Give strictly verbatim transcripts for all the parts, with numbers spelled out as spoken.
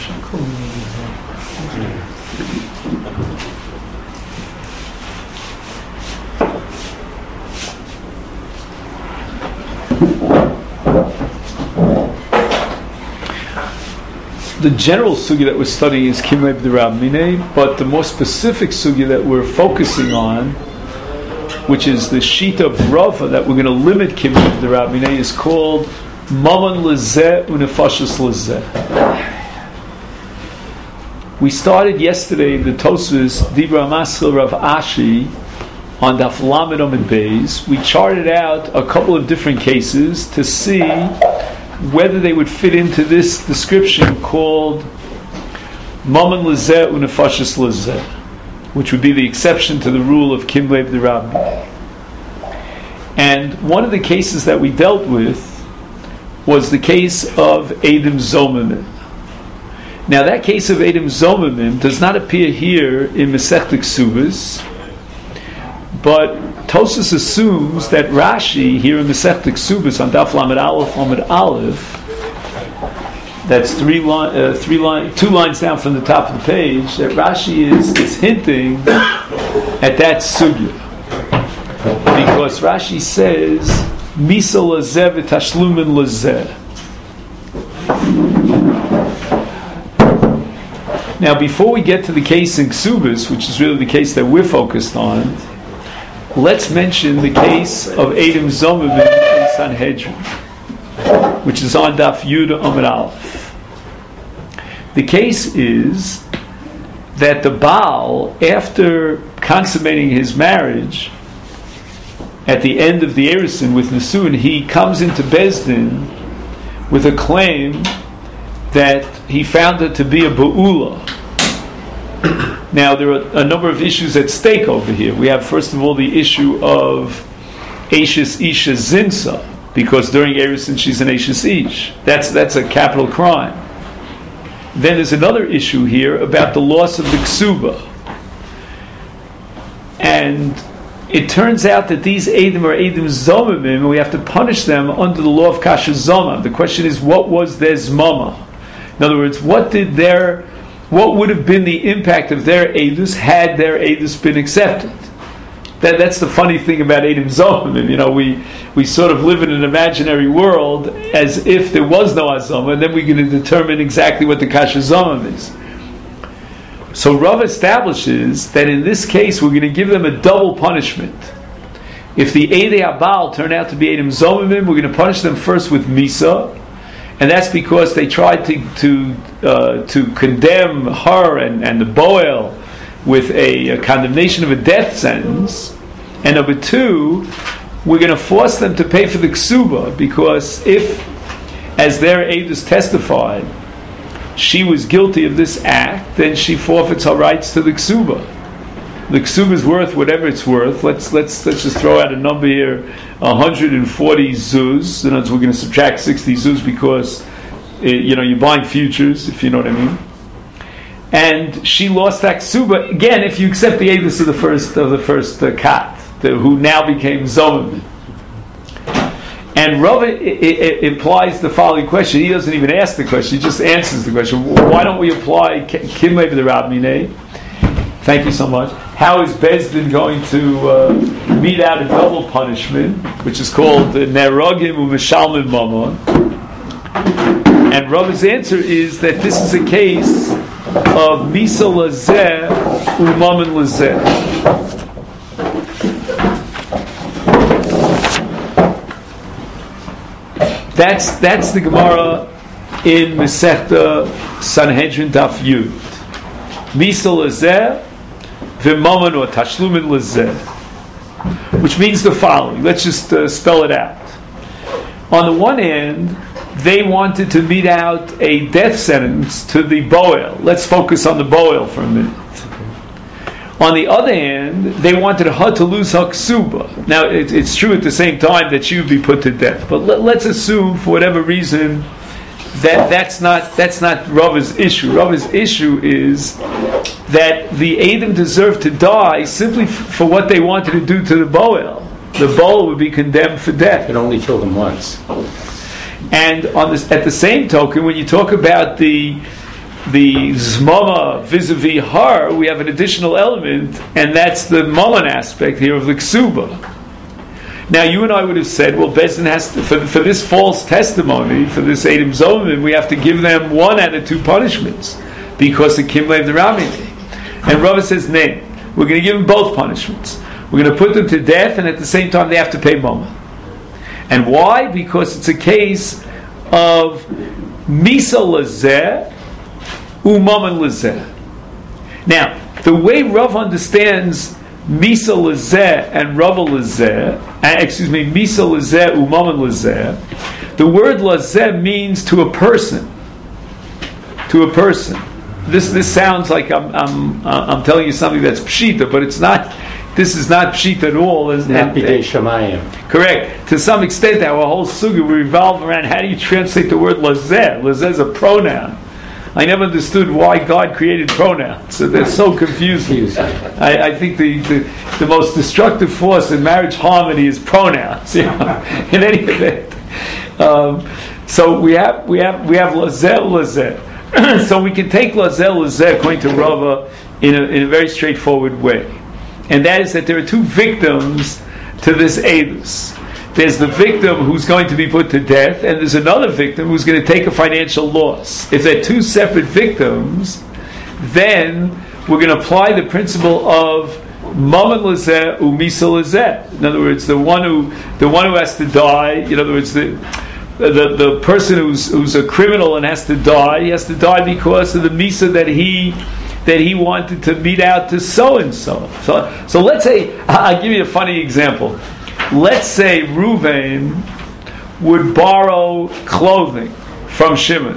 The general sugya that we're studying is Kimlev D'Rabmineh, but the more specific sugya that we're focusing on, which is the Shita of Rava, that we're going to limit Kimlev D'Rabmineh, is called Maman Lezeh Unefashis Lezeh. We started yesterday the Tosfos Dibra Maskil Rav Ashi on Daf Lamed Amud Beis. We charted out a couple of different cases to see whether they would fit into this description called Maman Lezeh Unefashis Lezeh, which would be the exception to the rule of Kimlev D'Rabmineh. And one of the cases that we dealt with was the case of Eidim Zomimim. Now that case of Eidim Zomimim does not appear here in Masechta Ksubos, but Tosfos assumes that Rashi here in Masechta Ksubos on Daf Lamed Aleph Lamed Aleph, that's three line, uh, three line, two lines down from the top of the page, that Rashi is, is hinting at that sugya, because Rashi says Misa Lezeh v'Tashlumin Lezeh. Now, before we get to the case in Ksubos, which is really the case that we're focused on, let's mention the case of Eidim Zomimim in Sanhedrin, which is on Daf Yud Amud Aleph. The case is that the Baal, after consummating his marriage, at the end of the Erusin with Nesuin, he comes into Beis Din with a claim that he found her to be a Ba'ula. Now, there are a number of issues at stake over here. We have, first of all, the issue of Eishes Isha Zinsa, because during Erusin she's an Eishes Ish. That's, that's a capital crime. Then there's another issue here about the loss of the Ksuba. And it turns out that these Eidim are Eidim Zomimim, and we have to punish them under the law of Kasha Zoma. The question is, what was their Zmama? In other words, what did their, what would have been the impact of their Eidus had their Eidus been accepted? That, that's the funny thing about Eidim Zomimim. You know, we, we sort of live in an imaginary world as if there was no Azoma, and then we're going to determine exactly what the Kasha Zoma is. So Rav establishes that in this case we're going to give them a double punishment. If the Eidei Abal turn out to be Eidim Zomimim, we're going to punish them first with Misa, and that's because they tried to to uh, to condemn her and, and the Boel with a, a condemnation of a death sentence. And number two, we're going to force them to pay for the Ksuba, because if, as their Eidus testified, she was guilty of this act, then she forfeits her rights to the Ksuba. The Ksuba is worth whatever it's worth. Let's let's let's just throw out a number here: one hundred forty zuz. In other words, we're going to subtract sixty zuz because it, you know you're buying futures, if you know what I mean. And she lost that Ksuba again if you accept the Eidus of the first of the first uh, kat, the, who now became Zomim. And Rav it, it, it implies the following question. He doesn't even ask the question; he just answers the question. Why don't we apply Kimlev D'Rabmineh? Thank you so much. How is Beis Din going to uh, mete out a double punishment, which is called Nerogim U'Mishalmim Mamon? And Rav's answer is that this is a case of Misa Lezeh U'Mamon Lezeh. That's that's the Gemara in Masechta Sanhedrin Daf Yud. Misa Lezeh v'Mamon or Tashlumin Lezeh, which means the following. Let's just uh, spell it out. On the one hand, they wanted to mete out a death sentence to the Boel. Let's focus on the Boel for a minute. On the other hand, they wanted her to lose her ksuba. Now, it, it's true at the same time that she would be put to death. But let, let's assume, for whatever reason, that that's not that's not Rav's issue. Rav's issue is that the Eidim deserved to die simply f- for what they wanted to do to the Boel. The Boel would be condemned for death. It only killed him once. And on this, at the same token, when you talk about the the zmama vis-a-vis her, we have an additional element, and that's the mammon aspect here of the ksuba. Now, you and I would have said, well, Bezdin has to, for, for this false testimony, for this Eidim Zomim, we have to give them one out of two punishments because of Kimlev the Ramini. And Rava says, nay, we're going to give them both punishments. We're going to put them to death, and at the same time, they have to pay Mama. And why? Because it's a case of Misa Lazeh, Umaman Lazeh. Now, the way Rav understands Misa Lazeh and Rava Lazeh, uh, excuse me, Misa Lazeh, Umaman Lazeh, the word Lazeh means to a person. To a person. This this sounds like I'm I'm uh, I'm telling you something that's pshita, but it's not. This is not pshita at all. It's not bidei shamayim. Correct. To some extent, our whole sugi will revolve around how do you translate the word lazeh. Lazeh is a pronoun. I never understood why God created pronouns. So they're so confusing. I, I think the, the the most destructive force in marriage harmony is pronouns. You know? In any event, um, so we have we have we have lazeh lazeh. So we can take lazeh lazeh according to Rava in a, in a very straightforward way, and that is that there are two victims to this edus. There's the victim who's going to be put to death, and there's another victim who's going to take a financial loss. If they're two separate victims, then we're going to apply the principle of mammon lazeh umisa lazeh. In other words, the one who the one who has to die. In other words, the the the person who's who's a criminal and has to die, he has to die because of the misa that he that he wanted to mete out to so and so. So so let's say I'll give you a funny example. Let's say Reuven would borrow clothing from Shimon.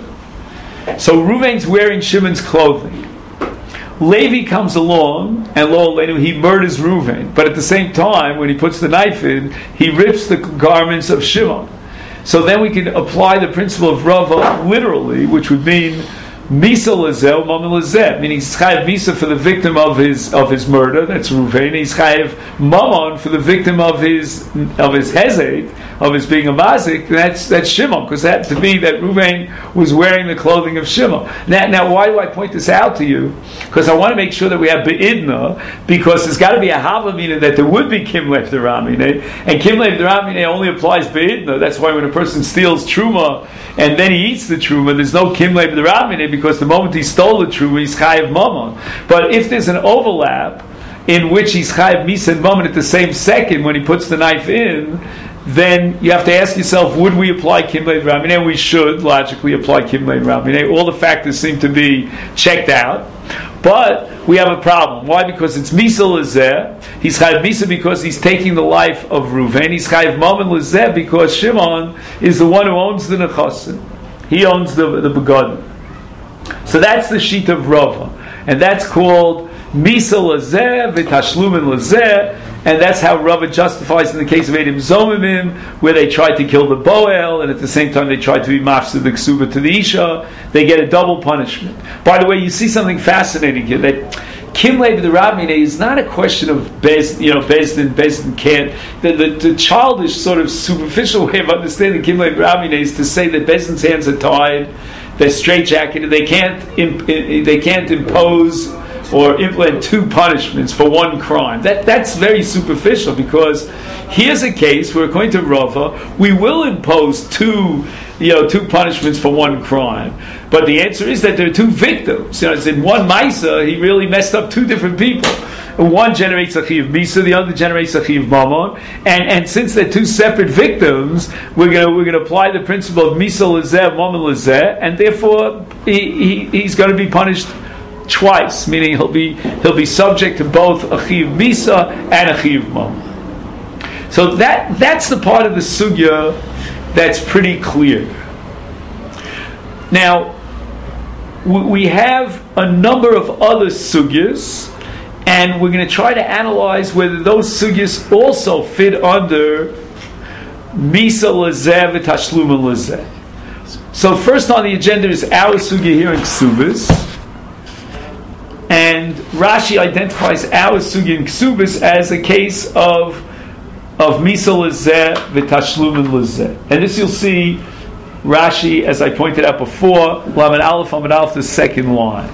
So Reuven's wearing Shimon's clothing. Levi comes along, and lo aleinu, he murders Reuven. But at the same time, when he puts the knife in, he rips the garments of Shimon. So then we can apply the principle of Rava literally, which would mean Misa Lazeh, Mammon Lazeh, meaning he's chayav Misa for the victim of his of his murder, that's Reuven. He's chayav Mammon for the victim of his of his hezek, of his being a mazik. That's that's Shimon, because that to me that Reuven was wearing the clothing of Shimon. Now, now why do I point this out to you? Because I want to make sure that we have beidna, because there's got to be a havamina that there would be kimlev deramine, and kimlev deramine only applies beidna. That's why when a person steals truma and then he eats the truma, there's no kimlev deramine, because the moment he stole the truma, he's chayav mammon. But if there's an overlap in which he's chayav misa and mammon at the same second when he puts the knife in, then you have to ask yourself, would we apply kimlev deramine? And we should logically apply kimlev deramine. All the factors seem to be checked out. But we have a problem. Why? Because it's Misa Lazeh. He's Chayav Misa because he's taking the life of Reuven. He's Chayav Mammon Lazeh because Shimon is the one who owns the Nechasim. He owns the, the Begadim. So that's the sheet of Rava. And that's called Misa Lazeh, V'Tashlumin Lazeh. And that's how Rava justifies in the case of Eidim Zomimim, where they tried to kill the Boel, and at the same time they tried to be mafsed the Ksuba to the Isha. They get a double punishment. By the way, you see something fascinating here, that Kimlev the Rabmine is not a question of Bez, you know, Bezdin, Bezdin can't. The, the, the childish, sort of superficial way of understanding Kimlev the Rabmine is to say that Bezdin's hands are tied, they're straitjacketed, they can't, imp, they can't impose or implement two punishments for one crime. That that's very superficial, because here's a case where, according to Rava, we will impose two, you know, two punishments for one crime. But the answer is that there are two victims. You know, it's in one Maisa, he really messed up two different people. One generates a chiv misa, the other generates a chiv mammon, and and since they're two separate victims, we're gonna we're gonna apply the principle of misa lazeh, mammon lazeh, and therefore he, he he's going to be punished twice, meaning he'll be he'll be subject to both a chiv misa and a chiv mammon. So that that's the part of the sugya that's pretty clear. Now we have a number of other sugyas, and we're going to try to analyze whether those sugyas also fit under misa lazeh v'tashluma lazeh. So first on the agenda is our sugya here in Ksubis. And Rashi identifies our sugya in Ksubis as a case of of misa lazeh v'tashlum lazeh, and this you'll see Rashi, as I pointed out before, Lamed Aleph, Lamed Aleph, the second line.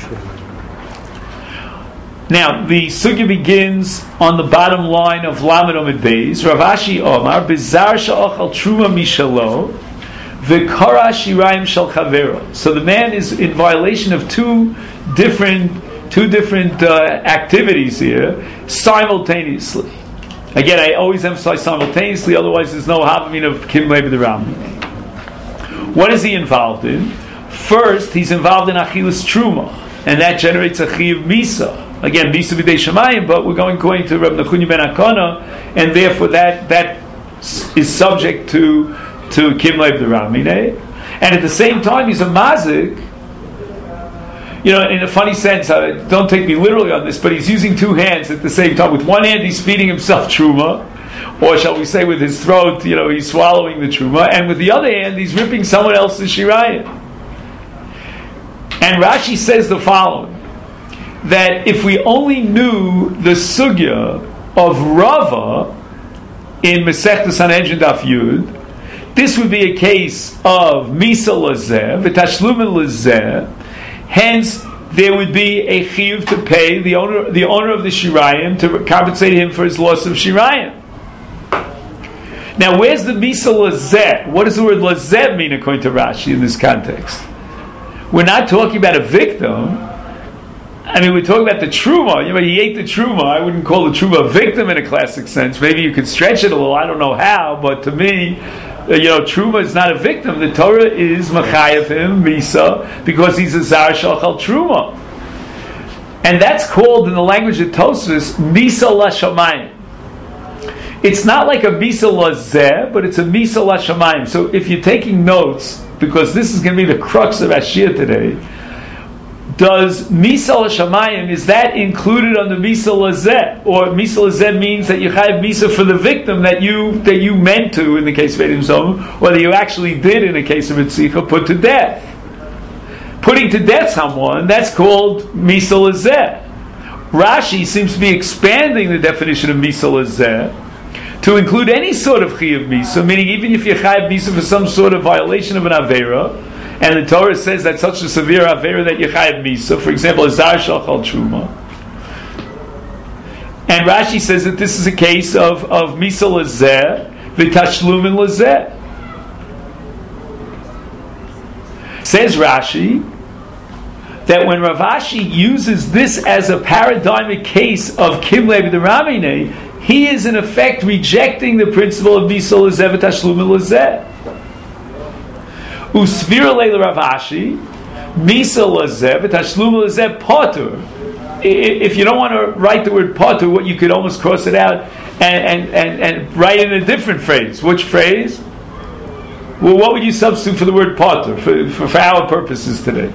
Now, the sugya begins on the bottom line of Lamed Omid Beis. Rav Ashi Omar, Bizar sha'achal truma mishalo, v'kara shirayim shel chavero. So the man is in violation of two different two different uh, activities here simultaneously. Again, I always emphasize simultaneously, otherwise there's no havamina of kimlei b'derami. What is he involved in? First, he's involved in achilas truma, and that generates a chiyuv misa. Again, misa b'dei shamayim, but we're going going to Reb Nachuni ben Akana, and therefore that that is subject to to kimlei b'derami. And at the same time, he's a mazik. You know, in a funny sense, uh, don't take me literally on this, but he's using two hands at the same time. With one hand, he's feeding himself truma, or shall we say with his throat, you know, he's swallowing the truma, and with the other hand, he's ripping someone else's shirayim. And Rashi says the following, that if we only knew the sugya of Rava in Masechta Sanhedrin Daf Yud, this would be a case of Misa Lazeh, V'tashlumin Lazeh. Hence, there would be a chiyuv to pay the owner, the owner of the shirayim, to compensate him for his loss of shirayim. Now, where's the misa lazeh? What does the word lazeh mean according to Rashi in this context? We're not talking about a victim. I mean, we're talking about the truma. You know, he ate the truma. I wouldn't call the truma a victim in a classic sense. Maybe you could stretch it a little. I don't know how, but to me, you know, truma is not a victim. The Torah is machayev him misa because he's a zar shachal truma, and that's called in the language of Tosfos misa lashamayim. It's not like a misa lazeh, but it's a misa lashamayim. So if you're taking notes, because this is going to be the crux of Ashia today, does misa lashamayim, is that included under misa lazeh, or misa lazeh means that you chayav misa for the victim that you that you meant to in the case of Eidim Zomim, or that you actually did in the case of Etzicha, put to death. Putting to death someone, that's called misa lazeh. Rashi seems to be expanding the definition of misa lazeh to include any sort of chiyuv misa, meaning even if you chayav misa for some sort of violation of an avera, and the Torah says that such a severe avera that you chayav misa, for example, a zar shachal truma. And Rashi says that this is a case of, of misa lazeh, v'tashlumin lazeh. Says Rashi that when Rav Ashi uses this as a paradigmic case of kimlei b'deramine, he is in effect rejecting the principle of misa lazeh v'tashlumin lazeh. Usvira leila Rav Ashi, misa lazeh, v'tashlum lazeh potur. If you don't want to write the word potur, what you could almost cross it out and, and, and, and write in a different phrase. Which phrase? Well, what would you substitute for the word potur for, for, for our purposes today?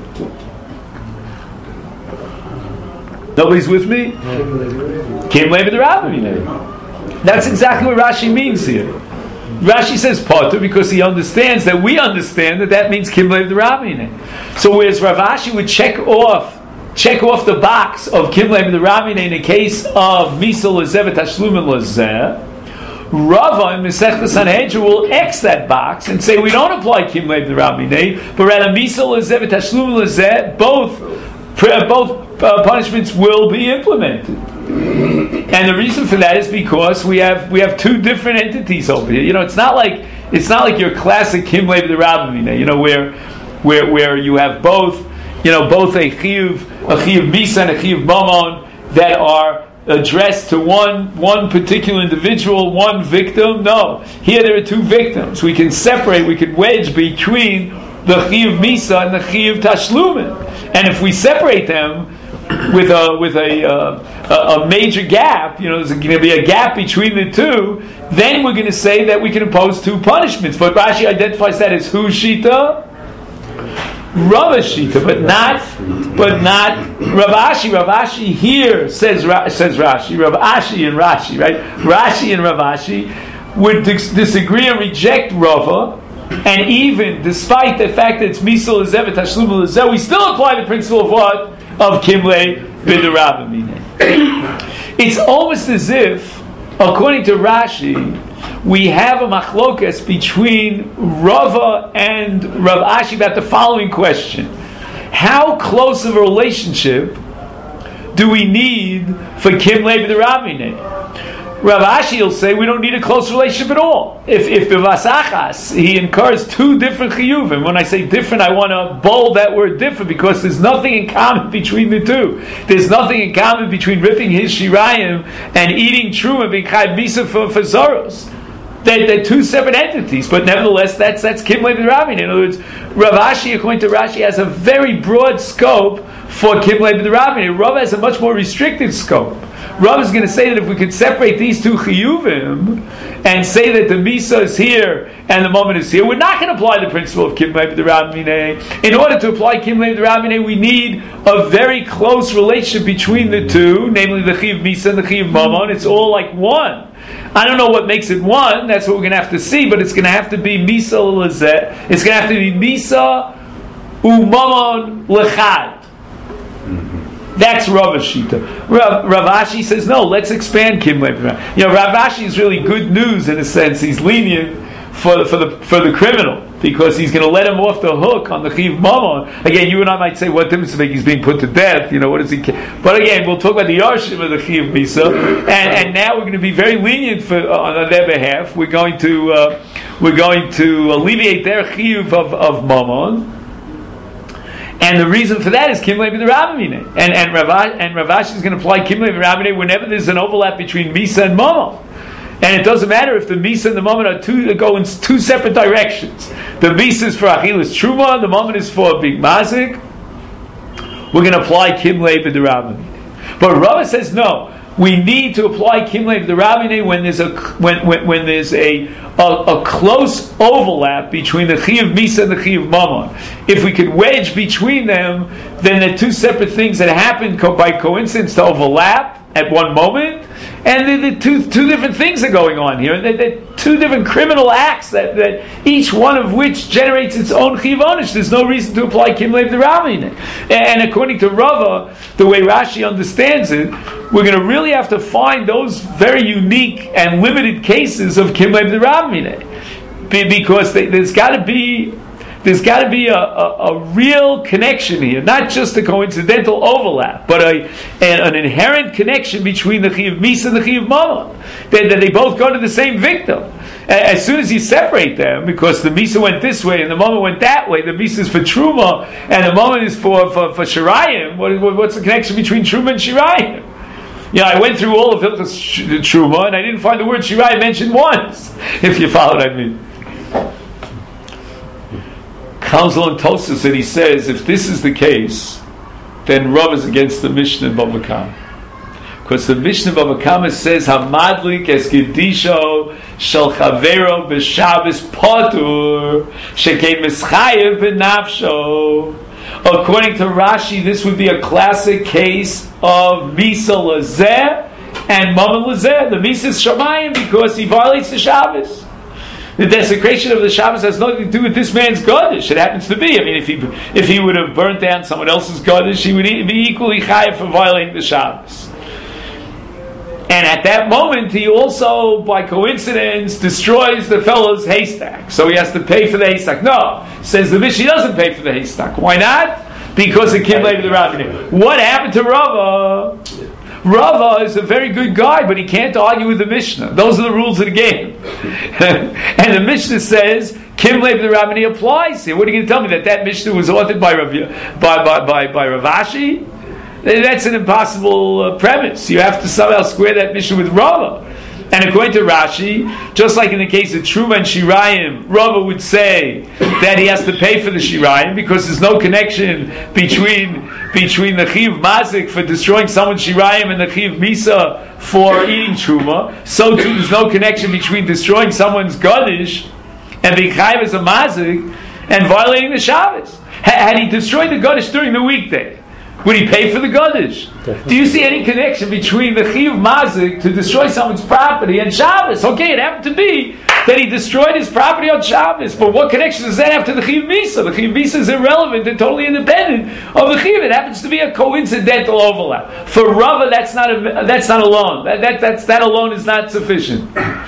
Nobody's with me? Kim leva the Rabbah. That's exactly what Rashi means here. Rashi says potter because he understands that we understand that that means kimlei b'derabine. So whereas Rav Ashi would check off, check off the box of kimlei b'derabine in the case of misa lazeh v'tashlumin lazeh, Rava in Masechta Sanhedrin will X that box and say we don't apply kimlei b'derabine, but rather misa lazeh v'tashlumin lazeh, both both uh, punishments will be implemented. And the reason for that is because we have we have two different entities over here. You know, it's not like it's not like your classic kimlei b'derabine, you know, where where where you have both, you know, both a chiyuv a chiyuv misa and a chiyuv mamon that are addressed to one one particular individual, one victim. No, here there are two victims. We can separate, we can wedge between the chiyuv misa and the chiyuv tashlumin, and if we separate them with a with a uh, a major gap, you know, there's going to be a gap between the two, then we're going to say that we can impose two punishments. But Rashi identifies that as whose shita? Rava shita, but not but not Rav Ashi. Rav Ashi here says says Rashi. Rav Ashi and Rashi, right? Rashi and Rav Ashi would dis- disagree and reject Rava. And even despite the fact that it's misa lazeh v'tashlum lazeh, we still apply the principle of what? Of kimlei b'derabine. It's almost as if, according to Rashi, we have a machlokas between Rava and Rav Ashi about the following question. How close of a relationship do we need for Kimlei b'derabinei? Rav Ashi will say we don't need a close relationship at all. If if b'vasachas he incurs two different chiyuvim, when I say different, I want to bold that word different because there's nothing in common between the two. There's nothing in common between ripping his shirayim and eating truma being chayv misa for, for zoros. They're, they're two separate entities, but nevertheless, that's that's Kimlei b'derabinei. In other words, Rav Ashi, according to Rashi, has a very broad scope for Kimlei b'derabinei. Rav has a much more restricted scope. Rav is going to say that if we could separate these two chiyuvim and say that the misa is here and the moment is here, we're not going to apply the principle of Kimlei b'derabinei. In order to apply Kimlei b'derabinei, we need a very close relationship between the two, namely the chiyuv misa and the chiyuv mamon. It's all like one. I don't know what makes it one. That's what we're going to have to see. But it's going to have to be misa l'zeh. It's going to have to be misa u'mamon l'chad. That's Rav Ashita. Rav, Rav Ashi says no. Let's expand Kimlei. You know, Rav Ashi is really good news in a sense. He's lenient for the, for the for the criminal because he's going to let him off the hook on the chiyuv mamon. Again, you and I might say, what difference does it make? He's being put to death. You know, what does he? But again, we'll talk about the yarshim of the chiyuv misa, and and now we're going to be very lenient for uh, on their behalf. We're going to uh, we're going to alleviate their chiyuv of of mamon. And the reason for that is Kimlei b'derabinei. And and Rav and Rav Ashi is going to apply Kimlei b'derabinei whenever there's an overlap between Misa and Mamon. And it doesn't matter if the Misa and the Mamon are two go in two separate directions. The Misa is for Achilas Truma, the Mamon is for Big Mazik. We're going to apply Kimlei b'derabinei. But Rav says no. We need to apply Kimlei b'derabinei when there's a when when, when there's a, a a close overlap between the chiyuv misa and the chiyuv mamon. If we could wedge between them, then they're two separate things that happen co- by coincidence to overlap at one moment, and the, the two two different things are going on here. They're, they're two different criminal acts that, that each one of which generates its own chiyuv onish. There's no reason to apply Kimlei b'derabinei. And according to Rava, the way Rashi understands it, we're going to really have to find those very unique and limited cases of Kimlei b'derabinei, because they, there's got to be there's got to be a, a, a real connection here, not just a coincidental overlap, but a, an, an inherent connection between the chiyuv misa and the chiyuv mamon. That, that they both go to the same victim. As soon as you separate them, because the misa went this way and the mamon went that way, the misa is for truma and the mamon is for for, for shirayim. What, what's the connection between truma and shirayim? You know, I went through all of Hilchos Truma and I didn't find the word Shirai mentioned once, if you follow what I mean. Comes along Tosfos and he says, if this is the case, then Rav is against the Mishnah in Bava Kama. Because the Mishnah in Bava Kama says, Hamadlik es Gedisho shel Chavero b'Shabbos Patur shekein mischayev b'nafsho. According to Rashi, this would be a classic case of Misa Lazeh and Mamon Lazeh. The Misa is Shamayim because he violates the Shabbos. The desecration of the Shabbos has nothing to do with this man's Gadish. It happens to be. I mean, if he if he would have burnt down someone else's Gadish, he would be equally chayav for violating the Shabbos. And at that moment, he also, by coincidence, destroys the fellow's haystack. So he has to pay for the haystack. No, says the Mishnah, he doesn't pay for the haystack. Why not? Because it came later the Rabbinah. What happened to Rava? Rava is a very good guy, but he can't argue with the Mishnah. Those are the rules of the game. And the Mishnah says, Kim Leib the Rabbini applies here. What are you going to tell me? That that Mishnah was authored by Rav, by, by, by, by Rav Ashi? That's an impossible uh, premise. You have to somehow square that Mishnah with Rava. And according to Rashi, just like in the case of Truma and Shirayim, Rava would say that he has to pay for the Shirayim because there's no connection between between the Chiv Mazik for destroying someone's Shirayim and the Chiv Misa for eating Truma. So too, there's no connection between destroying someone's Gadish and being Chayiv as a Mazik and violating the Shabbos. Had he destroyed the Gadish during the weekday, would he pay for the Gadish? Do you see any connection between the Chiyuv Mazik to destroy someone's property and Shabbos? Okay, it happened to be that he destroyed his property on Shabbos, but what connection does that have to the Chiyuv Misa? The Chiyuv Misa is irrelevant and totally independent of the Chiyuv. It happens to be a coincidental overlap. For Rava, that's not a, that's not alone. That, that, that's, that alone is not sufficient.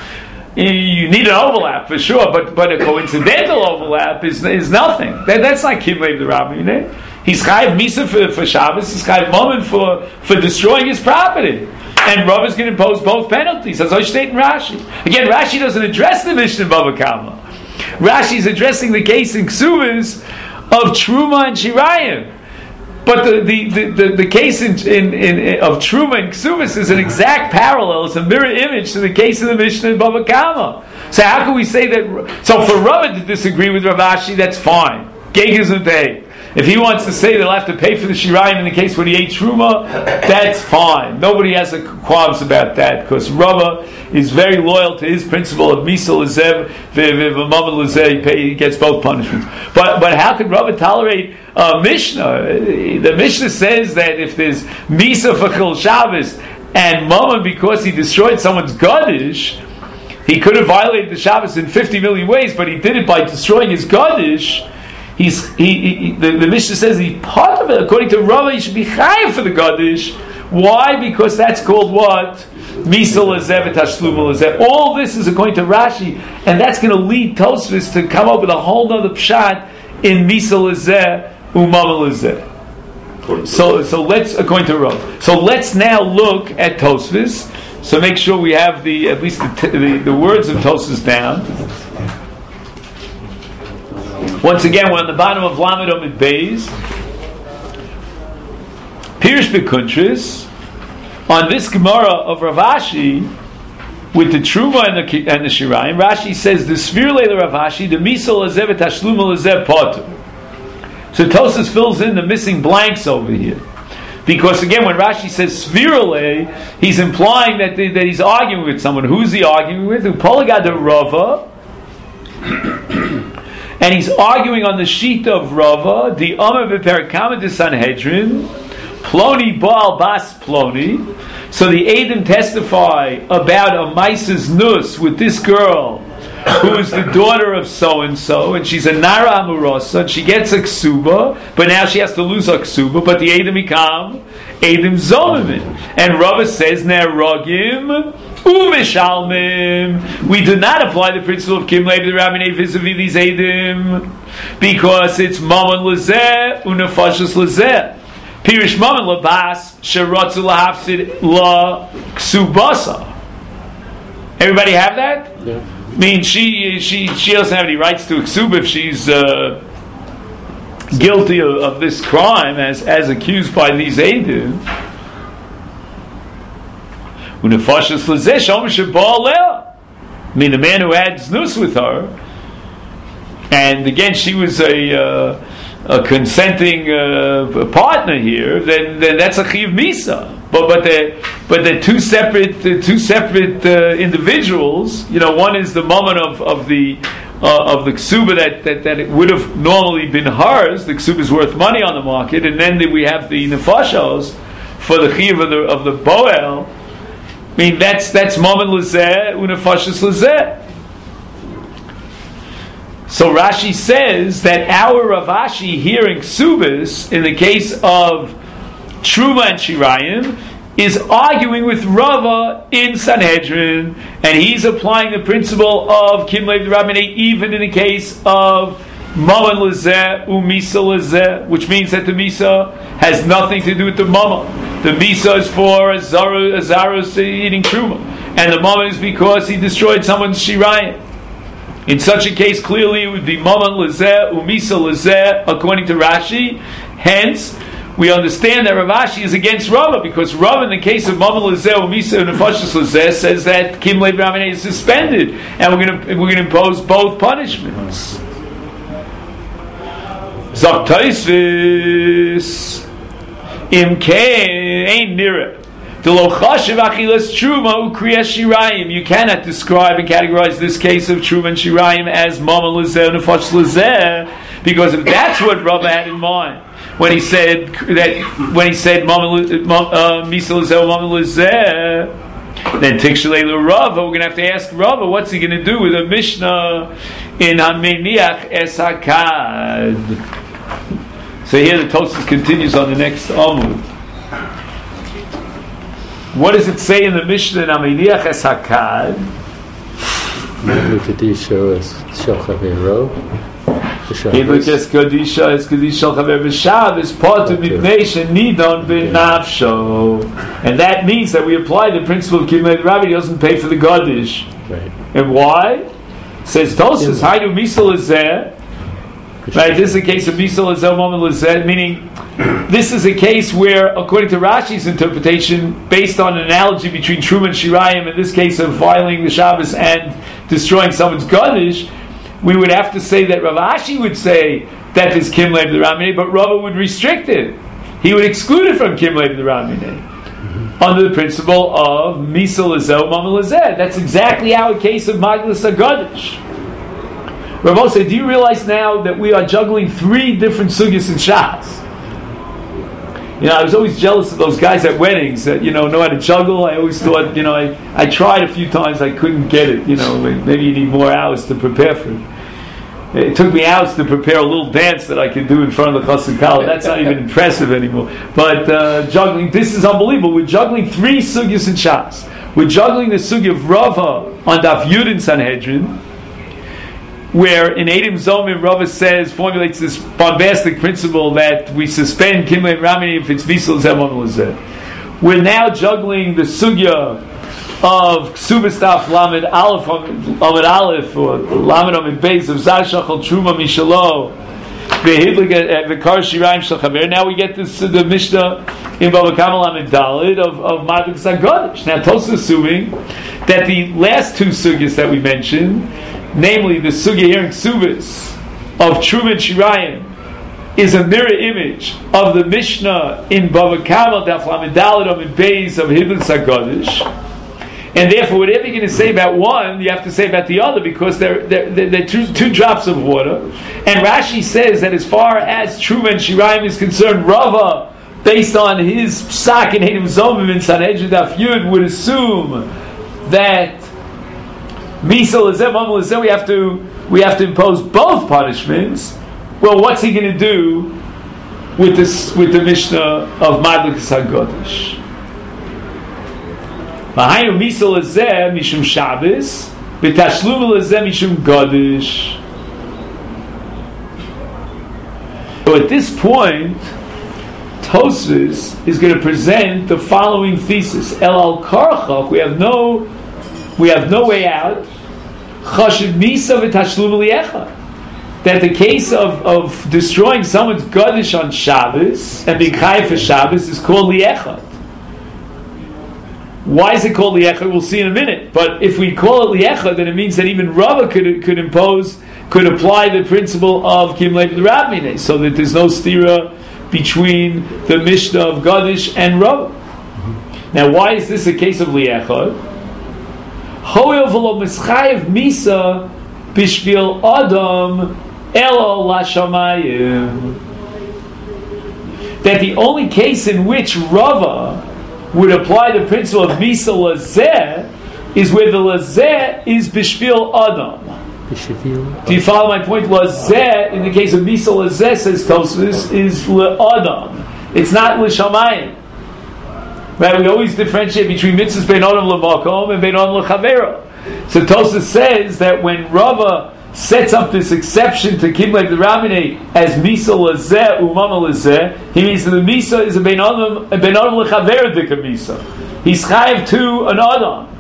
You need an overlap for sure, but but a coincidental overlap is is nothing. That, that's not Kimlev the Rabbi. He's chayiv misa for, for Shabbos. He's chayiv moment for for destroying his property. And Rav is going to impose both penalties, as I state in Rashi. Again, Rashi doesn't address the Mishnah in Bava Kama. Rashi is addressing the case in Ksuvas of Truma and Shirayim. But the the, the, the, the case in, in, in, of Truma and Ksuvas is an exact parallel. It's a mirror image to the case of the Mishnah in Bava Kama. So how can we say that? So for Rav to disagree with Rav Ashi, that's fine. Gegas and day. If he wants to say they'll have to pay for the shirayim in the case when he ate truma, that's fine. Nobody has a qualms about that because Rava is very loyal to his principle of misa lezev v'mama lezev. He gets both punishments. But but how could Rava tolerate uh, Mishnah? The Mishnah says that if there's misa for Chil Shabbos and mama because he destroyed someone's gadish, he could have violated the Shabbos in fifty million ways, but he did it by destroying his gadish. He's he, he the, the Mishnah says he's part of it. According to Rava, he should be chayiv for the gadish. Why? Because that's called what? Misa lezev v'tashluma lezev. All this is according to Rashi, and that's going to lead Tosfos to come up with a whole other pshat in Misa lezev umama lezev. So so let's according to Rava. So let's now look at Tosfos. So make sure we have the at least the the, the words of Tosfos down. Once again, we're on the bottom of Lamed Omid Beis. Pirush B'Kuntris on this Gemara of Rav Ashi with the Truma and the and the Shirayim. Rashi says the Sfir Leila Rav Ashi the Misa Lezev Tashluma Lezev Potter. So Tosfos fills in the missing blanks over here. Because again, when Rashi says Svirale, he's implying that, that he's arguing with someone. Who's he arguing with? Upolagad Rava. And he's arguing on the sheet of Rava, the Omer v'Perikama de Sanhedrin, Ploni Baal Bas Ploni. So the Eidim testify about a Maisa's Nus with this girl, who is the daughter of so and so, and she's a Nara Amurosa, and she gets a ksuba, but now she has to lose her ksuba. But the Eidim become Eidim Zomim, and Rava says Nerogim Umishalmim. We do not apply the principle of Kimlev the Rabbinei vis-a-vis these Eidim because it's Mammon Lezeh Unafashus Lezeh. Pirish Mammon Labas Sherotzu Lahafsid La Ksubasa. Everybody have that? Yeah. I mean, she she she doesn't have any rights to a ksuba if she's uh, guilty of, of this crime as as accused by these Eidim. I mean, the man who had znus with her, and again, she was a uh, a consenting uh, partner here. Then, then that's a chiv misa. But but they but they're two separate uh, two separate uh, individuals. You know, one is the moment of of the uh, of the ksuba that, that that it would have normally been hers. The ksuba is worth money on the market, and then we have the nefashos for the chiv of the of the boel. I mean, that's that's moment lezeh unefashos lezeh. So Rashi says that our Rav Ashi here in Ksubas, in the case of Truma and Shirayim, is arguing with Rava in Sanhedrin, and he's applying the principle of Kimlev the Rabbinei even in the case of Mammon Lezeh Umisa Lezeh, which means that the Misa has nothing to do with the Mama. The Misa is for Azarus eating Truma, and the Mammon is because he destroyed someone's Shirayim. In such a case, clearly it would be Mammon Lezeh Umisa Lezeh according to Rashi. Hence, we understand that Rav Ashi is against Rava because Rava, in the case of Mammon Lezeh Umisa and Nefashos Lezeh, says that Kimlev Rabbinei is suspended, and we're going to we're going to impose both punishments. Zok Tosfos Imkein ain't near it. You cannot describe and categorize this case of Truma and Shirayim as Mammon Lezeh and Nefashos Lezeh, because if that's what Rava had in mind when he said that, when he said Misa Lezeh, Mammon Lezeh, then Tikshalei Rava, we're going to have to ask Rava, what's he going to do with a Mishnah in Hameniach Es Hakad? So here the Tosfos continues on the next Amud. What does it say in the Mishnah in Hameniach Es Hakad? Kadisha is Shalchavero. Hidlukas Kadisha is Kadisha Chaver B'Shabbos Potu Mipnei Shenidon B'Nafsho, and that means that we apply the principle of Kimlei Rabbi. He doesn't pay for the Gadish. Right. And why? Says Tosfos, Haidu Misal Lezeh. Right, this is a case of Misal Lezeh Moment Lezeh, meaning this is a case where, according to Rashi's interpretation, based on an analogy between Truma and Shirayim, in this case of violating the Shabbos and destroying someone's Gadish, we would have to say that Rav Ashi would say that is Kimlei B'Ramine, but Rava would restrict it. He would exclude it from Kimlei B'Ramine. Mm-hmm. Under the principle of Misal Lezeh Moment Lezeh. That's exactly how a case of Maglis HaGadish. Rav said, do you realize now that we are juggling three different sugyas in Shas? You know, I was always jealous of those guys at weddings that, you know, know how to juggle. I always thought, you know, I, I tried a few times, I couldn't get it. You know, maybe you need more hours to prepare for it. It took me hours to prepare a little dance that I could do in front of the Chassid Kala. That's not even impressive anymore. But uh, juggling, this is unbelievable. We're juggling three sugyas in Shas. We're juggling the sugya of Rava on Daf Yud in Sanhedrin, where in Eidim Zomim, Rava says, formulates this bombastic principle that we suspend Kimlei Ramini if it's Misal Zemon Lezeh. We're now juggling the sugya of Ksubistaf Lamed Aleph, Lamed Aleph, or Lamed Amid Beis of Zashachal Truma Mishalo, V'Hidlik Shirayim Shel Chaver. Now we get this the Mishnah in Bava Kama Lamed Daled of of Madlik Sagodish. Now Tosfos is assuming that the last two sugyas that we mentioned, namely the sugya here in Ksubis of Truma and Shirayim, is a mirror image of the Mishnah in Bava Kama Daf Lamed Daled Amid Beis of Hidlik Sagodish. And therefore, whatever you're going to say about one, you have to say about the other, because they're they're, they're, they're two, two drops of water. And Rashi says that as far as Truma and Shirayim is concerned, Rava, based on his psak and Heidim Zomim in Sanhedrin Daf Yud, would assume that Misal Lezeh, Mamel Lezeh, we have to we have to impose both punishments. Well, what's he going to do with this with the Mishnah of Madlik HaGadish? V'hainu Misal Lezeh mishum Shabbos, v'tashlum Lezeh mishum Gadish. So at this point, Tosfos is going to present the following thesis: El al karchach, we have no, we have no way out. Chashiv misa v'tashlum liyecha. That the case of, of destroying someone's Gadish on Shabbos and being chayav for Shabbos is called liyecha. Why is it called liyecha? We'll see in a minute. But if we call it liyecha, then it means that even Rava could could impose, could apply the principle of Kimlei B'Rabminei, so that there's no stira between the Mishnah of Gadish and Rava. Mm-hmm. Now, why is this a case of liyecha? Ho'il v'lo mischayev misa b'shvil adam elo lashamayim. That the only case in which Rava would apply the principle of Misa Lazeh is where the Lazeh is Bishvil Adam. Bishvil. Do you follow my point? Lazeh, in the case of Misa Lazeh, says Tosfos, is L'Adam. It's not L'Shamayim. Right? We always differentiate between mitzvahs Bein Adam L'Makom and Bein Adam L'Chavera. So Tosfos says that when Rava sets up this exception to Kimlei B'Ramine as Misa Lazeh, Umama Lazeh, he means that the Misa is a Ben Adam, a Ben Adam L'Chaver Dika Misa. He's chayav to an Adam.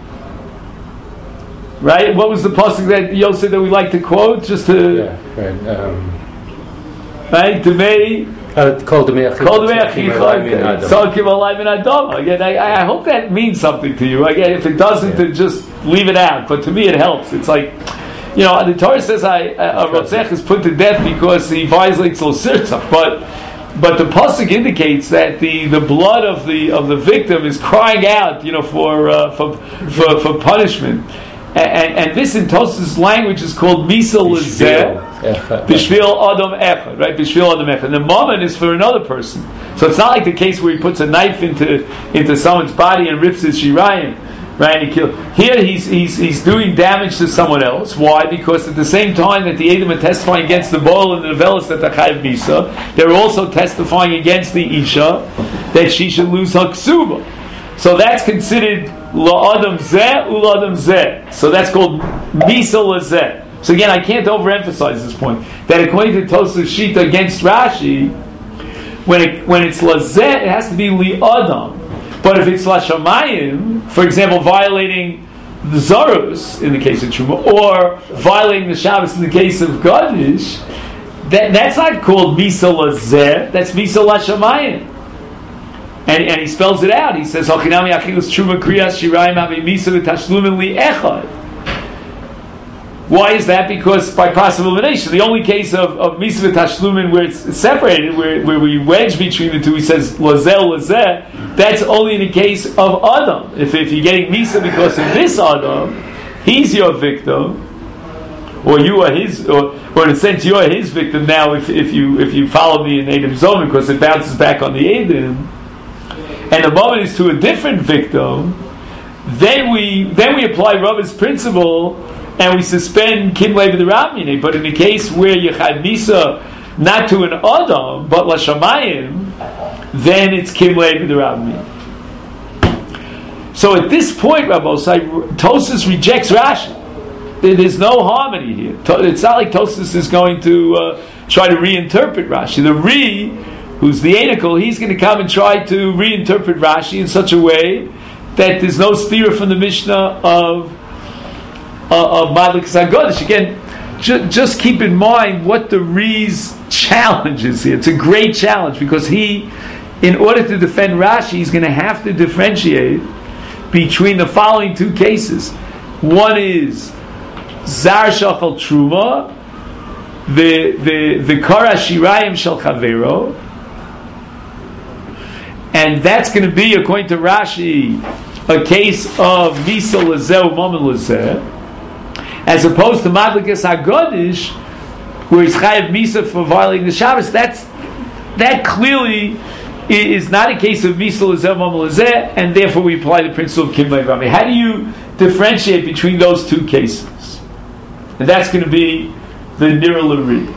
Right? What was the pasuk that Yosef that we like to quote? Just to... Yeah, right. Um, right? Demei... Kol Demei Achicha. Tzalkim Alai Min Adam. Again, I, I hope that means something to you. Again, if it doesn't, yeah. then just leave it out. But to me it helps. It's like... You know, the Torah says I, a Rotzech is put to death because he violates L'Sirtzach, but but the pasuk indicates that the, the blood of the of the victim is crying out, you know, for uh, for, for for punishment, and, and and this in Tosfos' language is called Misa Lezeh Bishvil Adam Echad, right? Bishvil Adam Echad. And the moment is for another person, so it's not like the case where he puts a knife into into someone's body and rips his shirayim. Right, he killed. Here he's, he's he's doing damage to someone else. Why? Because at the same time that the Edom are testifying against the Baal and the Nevelos that the Chayav Misa, they're also testifying against the Isha that she should lose her ksuba. So that's considered la'adam zeh ula'adam zeh. So that's called misa lazeh. So again, I can't overemphasize this point that according to Tosfos Shita against Rashi, when it, when it's lazeh, it has to be li'adam. But if it's lashamayim, for example, violating the zarus in the case of Truma, or violating the Shabbos in the case of Gadish, that, that's not called misa lazeh, that's misa lashamayim. And, and he spells it out. He says, "Hachinami achilus truma kriyas shirayim havi misa v'tashlumin li echad." Why is that? Because by cross elimination, the only case of, of misa v'tashlumin where it's separated, where, where we wedge between the two, he says lazel lazeh. That's only in the case of Adam. If if you're getting misa because of this Adam, he's your victim, or you are his, or, or in a sense you are his victim. Now, if if you if you follow me in Edom Zoma, because it bounces back on the Edom. And the moment is to a different victim, then we then we apply Rava's principle and we suspend Kimlei B'Derabmine. But in the case where you had Misa not to an Adam but Lashamayim, then it's Kimlei B'Derabmine. So at this point, Rabbi Osai, Tosfos rejects Rashi. There's no harmony here. It's not like Tosfos is going to uh, try to reinterpret Rashi. The Re, who's the Anical, he's going to come and try to reinterpret Rashi in such a way that there's no stira from the Mishnah of uh, of Madlikas HaGodesh. Again, ju- just keep in mind what the Re's challenge is here. It's a great challenge because he, in order to defend Rashi, he's going to have to differentiate between the following two cases. One is Zar Shachal Truma, the the the Kara Shirayim Shel Chavero. And that's going to be, according to Rashi, a case of Misa Lazeh U'Mammon Lazeh, as opposed to Madlikas HaGodesh, where he's Chayav Misa for violating the Shabbos. That's that clearly is not a case of Misa Lazeh U'Mammon Lazeh, and therefore we apply the principle of Kimlei B'Derabmine. How do you differentiate between those two cases? And that's going to be the Nira L'Ri.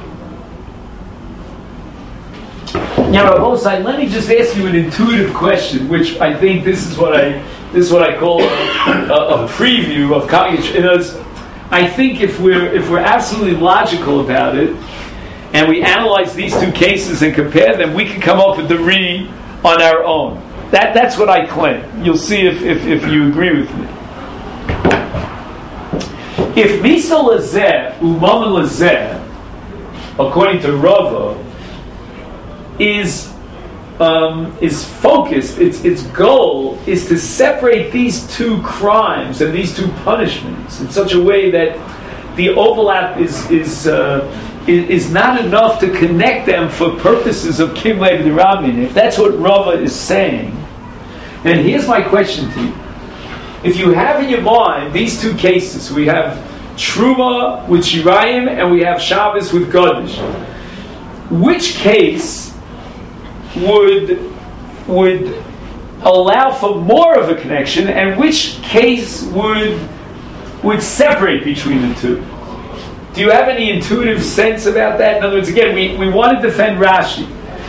Now, Rabbi Osai, let me just ask you an intuitive question, which I think this is what I this is what I call a, a, a preview of coming. In other words, I think if we're if we're absolutely logical about it, and we analyze these two cases and compare them, we can come up with the Re on our own. That that's what I claim. You'll see if if, if you agree with me. If Misa Lazeh U'Mammon Lazeh, according to Rava, is um, is focused, its its goal is to separate these two crimes and these two punishments in such a way that the overlap is is uh, is, is not enough to connect them for purposes of Kimlei B'Derabmine. If that's what Rava is saying, then here's my question to you. If you have in your mind these two cases, we have Truma with Shirayim and we have Shabbos with Gadish, which case would would allow for more of a connection, and which case would would separate between the two? Do you have any intuitive sense about that? In other words, again, we, we want to defend Rashi,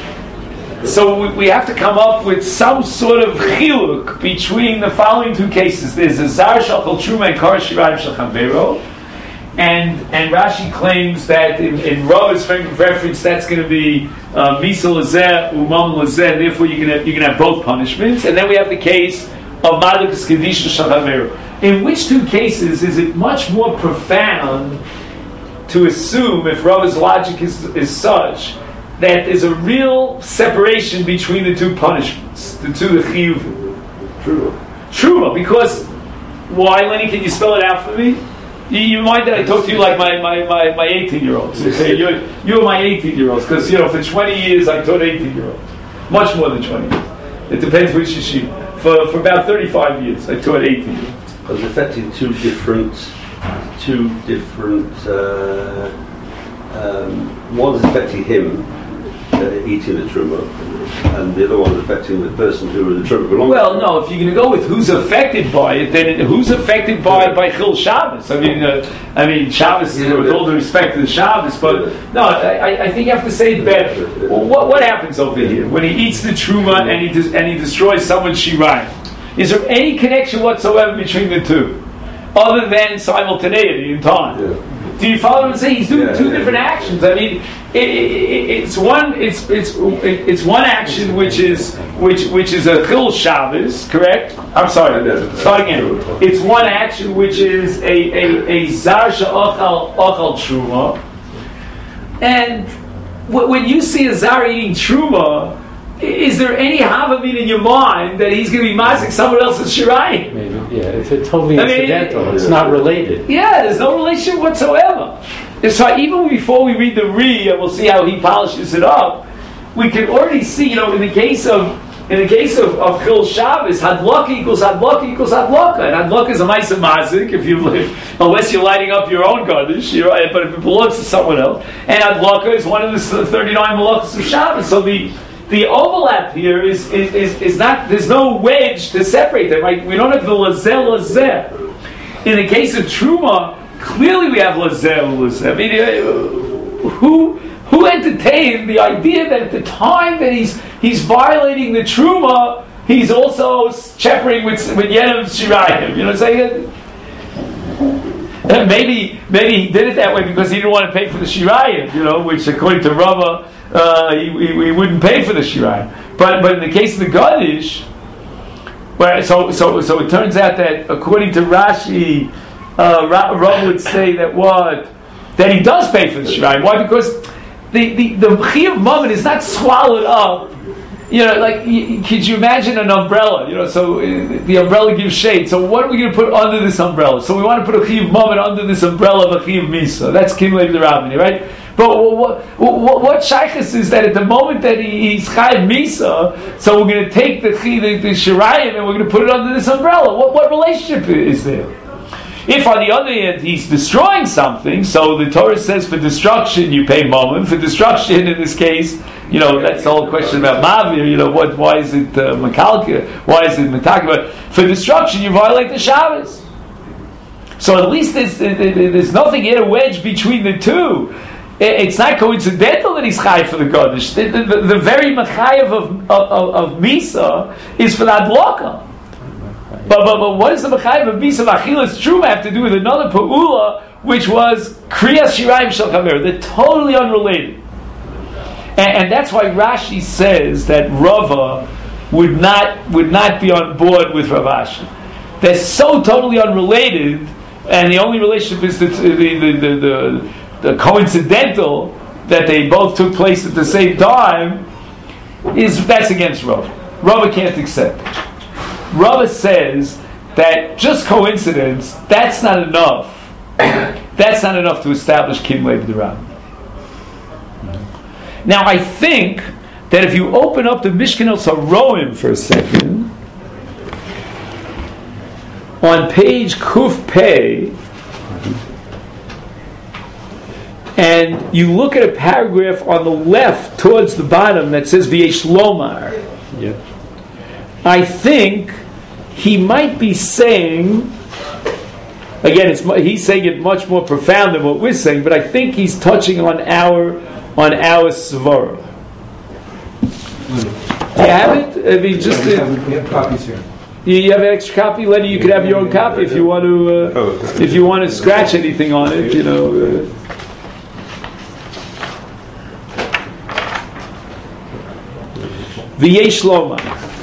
so we, we have to come up with some sort of chiluk between the following two cases. There's a Zar Shachal Truma and Kara Shirayim Shel Chavero. And and Rashi claims that in, in Rava's frame of reference, that's going to be uh, Misa Lazeh U'Mammon Lazeh, and therefore you're going to you're going to have both punishments. And then we have the case of Madlikas Kedisha Shel Chavero. In which two cases is it much more profound to assume, if Rava's logic is is such, that there's a real separation between the two punishments, the two the chiyuv? Truma. Truma, because why, Lenny? Can you spell it out for me? You, you mind that I talk to you like my my, my, my eighteen-year-olds? You say you're, you're my eighteen-year-olds, because you know for twenty years I taught eighteen-year-olds, much more than twenty years. It depends which yeshiva. For for about thirty-five years I taught eighteen-year-olds. Because affecting two different, two different. Uh, um, one is affecting him uh, eating the truma, and the other one is affecting the person who the truma belongs to. Well, no, if you're going to go with who's affected by it, then it, who's affected by yeah. by Chil Shabbos? I mean, uh, I mean Shabbos, yeah, with yeah. all due respect to the Shabbos, but yeah. no, I, I think you have to say it better. Well, what what happens over here when he eats the truma and he des- and he destroys someone's shirayim? Is there any connection whatsoever between the two, other than simultaneity in time? Yeah. Do you follow what I'm saying? He's doing Yeah, two yeah. different actions. I mean, it, it, it's one. It's it's it's one action which is which which is a chil Shabbos, correct? I'm sorry. Start again. It's one action which is a a a zarsha ochal ochal truma, and w- when you see a zar eating truma, is there any havamina in your mind that he's going to be mazik someone else's shirayim? Maybe, yeah, it's a totally I mean, incidental. It's not related. Yeah, there's no relationship whatsoever. And so even before we read the Ri, and we'll see how he polishes it up, we can already see, you know, in the case of in the case of, of Chil Shabbos, Hadlaka equals Hadlaka equals Hadlaka. And Hadlaka is a Maisa Mazik, if you live, unless you're lighting up your own Kaddish, you're, but if it belongs to someone else. And Hadlaka is one of the thirty-nine Malachas of Shabbos. So the The overlap here is, is, is, is not, there's no wedge to separate them. Right? We don't have the lazel lazeh. In the case of Truma, clearly we have lazel lazeh. I mean, uh, who who entertained the idea that at the time that he's he's violating the Truma, he's also shepherding with, with Yenim Shirayim? You know what I'm saying? Maybe, maybe he did it that way because he didn't want to pay for the Shirayim, you know, which according to Rava, Uh, he, he, he wouldn't pay for the shirayim, but but in the case of the Gadish, where so so so it turns out that according to Rashi, uh, Rav would say that what that he does pay for the shirayim. Why? Because the the the chiyuv moment is not swallowed up. You know, like y- could you imagine an umbrella? You know, so uh, the umbrella gives shade. So what are we going to put under this umbrella? So we want to put a chiyuv moment under this umbrella of a chiyuv misa. That's Kimlei B'Rabbi, right? But what, what, what shaykhus is that at the moment that he, he's chayav misa, so we're going to take the the, the shirayim and we're going to put it under this umbrella. What what relationship is there? If on the other hand he's destroying something, so the Torah says for destruction you pay moment. For destruction in this case, you know that's the whole question about mavir. You know what? Why is it uh, makalka? Why is it mataka? But for destruction you violate the Shabbos. So at least there's, there's nothing in a wedge between the two. It's not coincidental that he's chayiv for the Gadish. The, the, the, the very machayev of, of, of Misa is for the Adlaka. But, but, but what does the machayev of Misa of Achilas Truma have to do with another Pa'ula, which was Kriyas Shirayim Shel Chaver? They're totally unrelated. And, and that's why Rashi says that Rava would not, would not be on board with Rav Ashi. They're so totally unrelated, and the only relationship is the, the, the, the, the the coincidental that they both took place at the same time is that's against Rava. Rava can't accept it. Rava says that just coincidence, that's not enough. That's not enough to establish Kimlei B'Rabbi. Now I think that if you open up the Mishkanos HaRoim for a second, on page Kuf Pei, and you look at a paragraph on the left towards the bottom that says V'yesh Lomar. Yeah. I think he might be saying, again, it's he's saying it much more profound than what we're saying, but I think he's touching on our on our svara. Do you have it? I mean, just we, have, we have copies here. You, you have an extra copy, Lenny. You could have your own copy if you want to. Uh, if you want to scratch anything on it, you know. Uh, V'yesh Lomar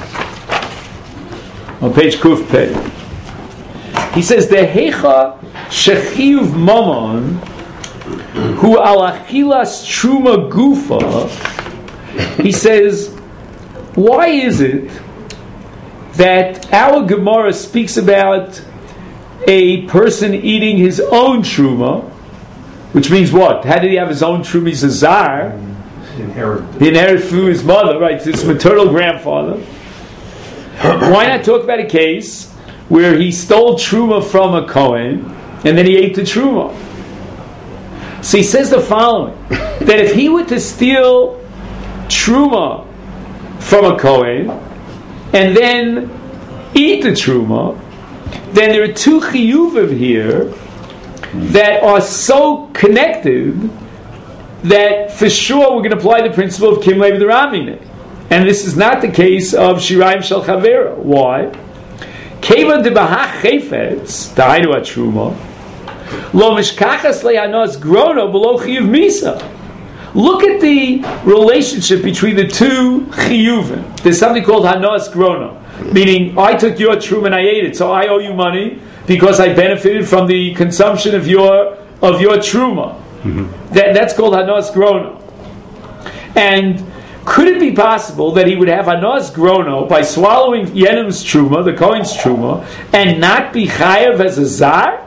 on page Kuf Pei. He says the Hecha Shechiyuv Mamon Hu Al Achilas Truma Gufa. He says, why is it that our Gemara speaks about a person eating his own truma, which means what? How did he have his own truma? He's a zar. Inherited. He inherited through his mother, right? His maternal grandfather. Why not talk about a case where he stole truma from a Kohen and then he ate the truma? So he says the following: that if he were to steal truma from a Kohen and then eat the truma, then there are two chiyuvim here that are so connected that for sure we're going to apply the principle of Kimlei B'Rabbi. And this is not the case of Shirayim Shel Chavera. Why? Kevan de bahach chayfetz, dainu atruma, lo mishkachas le'anos grono below chiyuv misa. Look at the relationship between the two chiyuvim. There's something called hanos grono, meaning I took your truma and I ate it, so I owe you money because I benefited from the consumption of your of your truma. Mm-hmm. That, that's called hanos grono. And could it be possible that he would have hanos grono by swallowing Yenim's truma, the Kohen's truma, and not be chayav as a zar?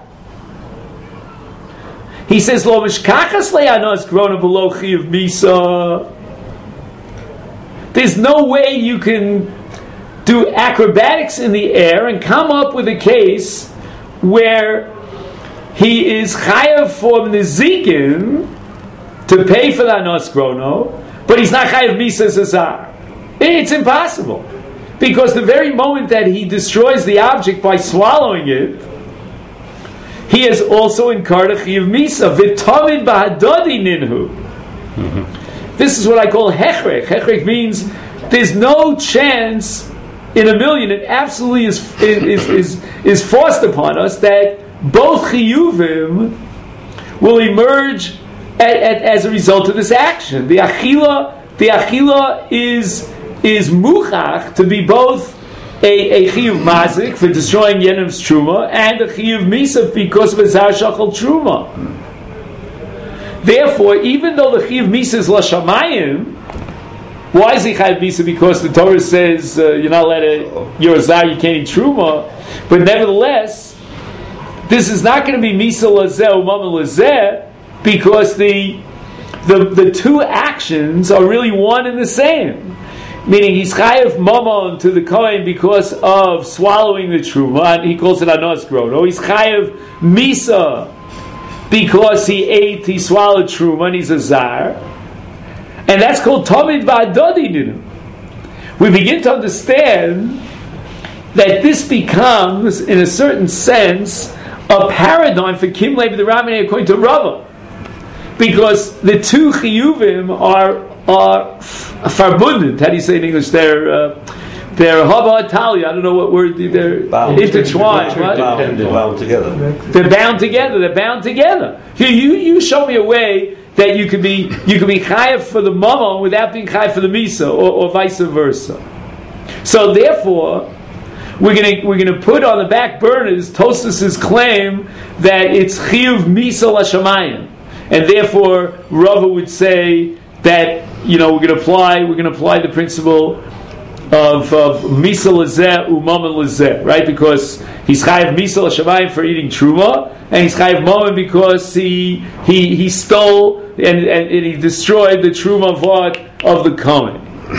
He says, "Lo mishkachas le'anos grono below chiyuv misa." There's no way you can do acrobatics in the air and come up with a case where he is chayav for nizikin to pay for the hanos grono, but he's not chayav misa zazar. It's impossible, because the very moment that he destroys the object by swallowing it, he has also incurred a chayav misa. V'tamid b'hadodi ninhu. This is what I call hechrech. Hechrech means there's no chance in a million. It absolutely is is is, is forced upon us that both chiyuvim will emerge at, at, as a result of this action. The achila, the achila is is muchach to be both a, a chiyuv mazik for destroying Yenim's truma and a chiyuv misa because of a zar shachal truma. Therefore, even though the chiyuv misa is l'shamayim, why is he chayav misa? Because the Torah says uh, you're not allowed to, you're a zar, you can't eat truma. But nevertheless, this is not going to be misa lazeh umama lazeh, because the, the the two actions are really one and the same. Meaning he's chayav mamon to the Kohen because of swallowing the truma, and he calls it hanos grono. He's chayav misa because he ate, he swallowed truma, and he's a zar. And that's called tamid ba'adodi ninu. We begin to understand that this becomes, in a certain sense, a paradigm for Kim Levi the Rabbani according to Rava, because the two chiyuvim are are verbunded. How do you say in English? They're uh, they're haba Italia. I don't know what word. They're bound. Intertwined. Right? Bound, bound together. They're bound together. They're bound together. You you you show me a way that you could be you could be chayav for the mamon without being chayav for the misa, or, or vice versa. So therefore, we're gonna we're gonna put on the back burners Tosfos's claim that it's chiyuv misa l'shamayim, and therefore Rava would say that, you know, we're gonna apply we're gonna apply the principle of of misa l'zeh umama l'zeh, right? Because he's chayav misa l'shamayim for eating truma, and he's chayav mamon because he he he stole and, and, and he destroyed the truma of what? Of the Kohen.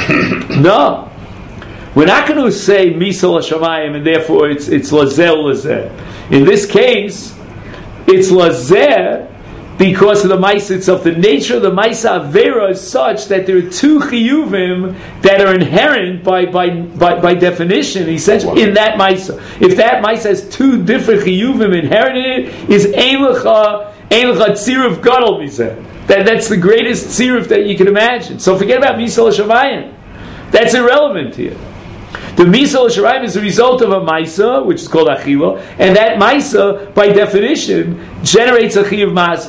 No. We're not going to say misa l'shamayim and therefore it's it's lazeh lazeh. In this case, it's lazeh because of the maisa itself. The nature of the maisa avera is such that there are two chiyuvim that are inherent by by by, by definition, essentially, in that maisa. If that maisa has two different chiyuvim inherent in it, is ein lecha ein lecha tziruf gadol mizeh. That that's the greatest tziruf that you can imagine. So forget about misa l'shamayim. That's irrelevant here. The misa l'shamayim is a result of a maisa, which is called achila, and that maisa, by definition, generates a chiyuv mazik.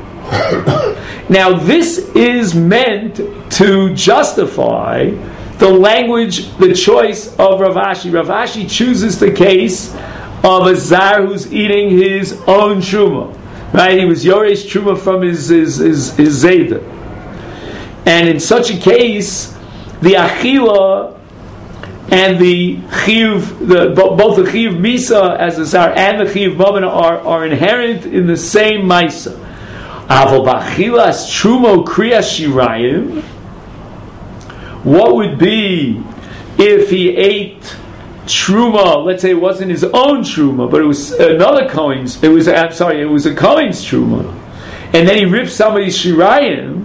Now, this is meant to justify the language, the choice of Rav Ashi. Rav Ashi chooses the case of a zar who's eating his own truma. Right? He was yoresh truma from his his his, his zayda, and in such a case, the achila and the chiyuv, the both the chiyuv misa as a zar and the chiyuv mamon are are inherent in the same maisa. Avol b'achilas trumo kriyas shirayim. What would be if he ate truma? Let's say it wasn't his own truma, but it was another Kohen's. It was I'm sorry, it was a Kohen's truma, and then he ripped somebody's shirayim,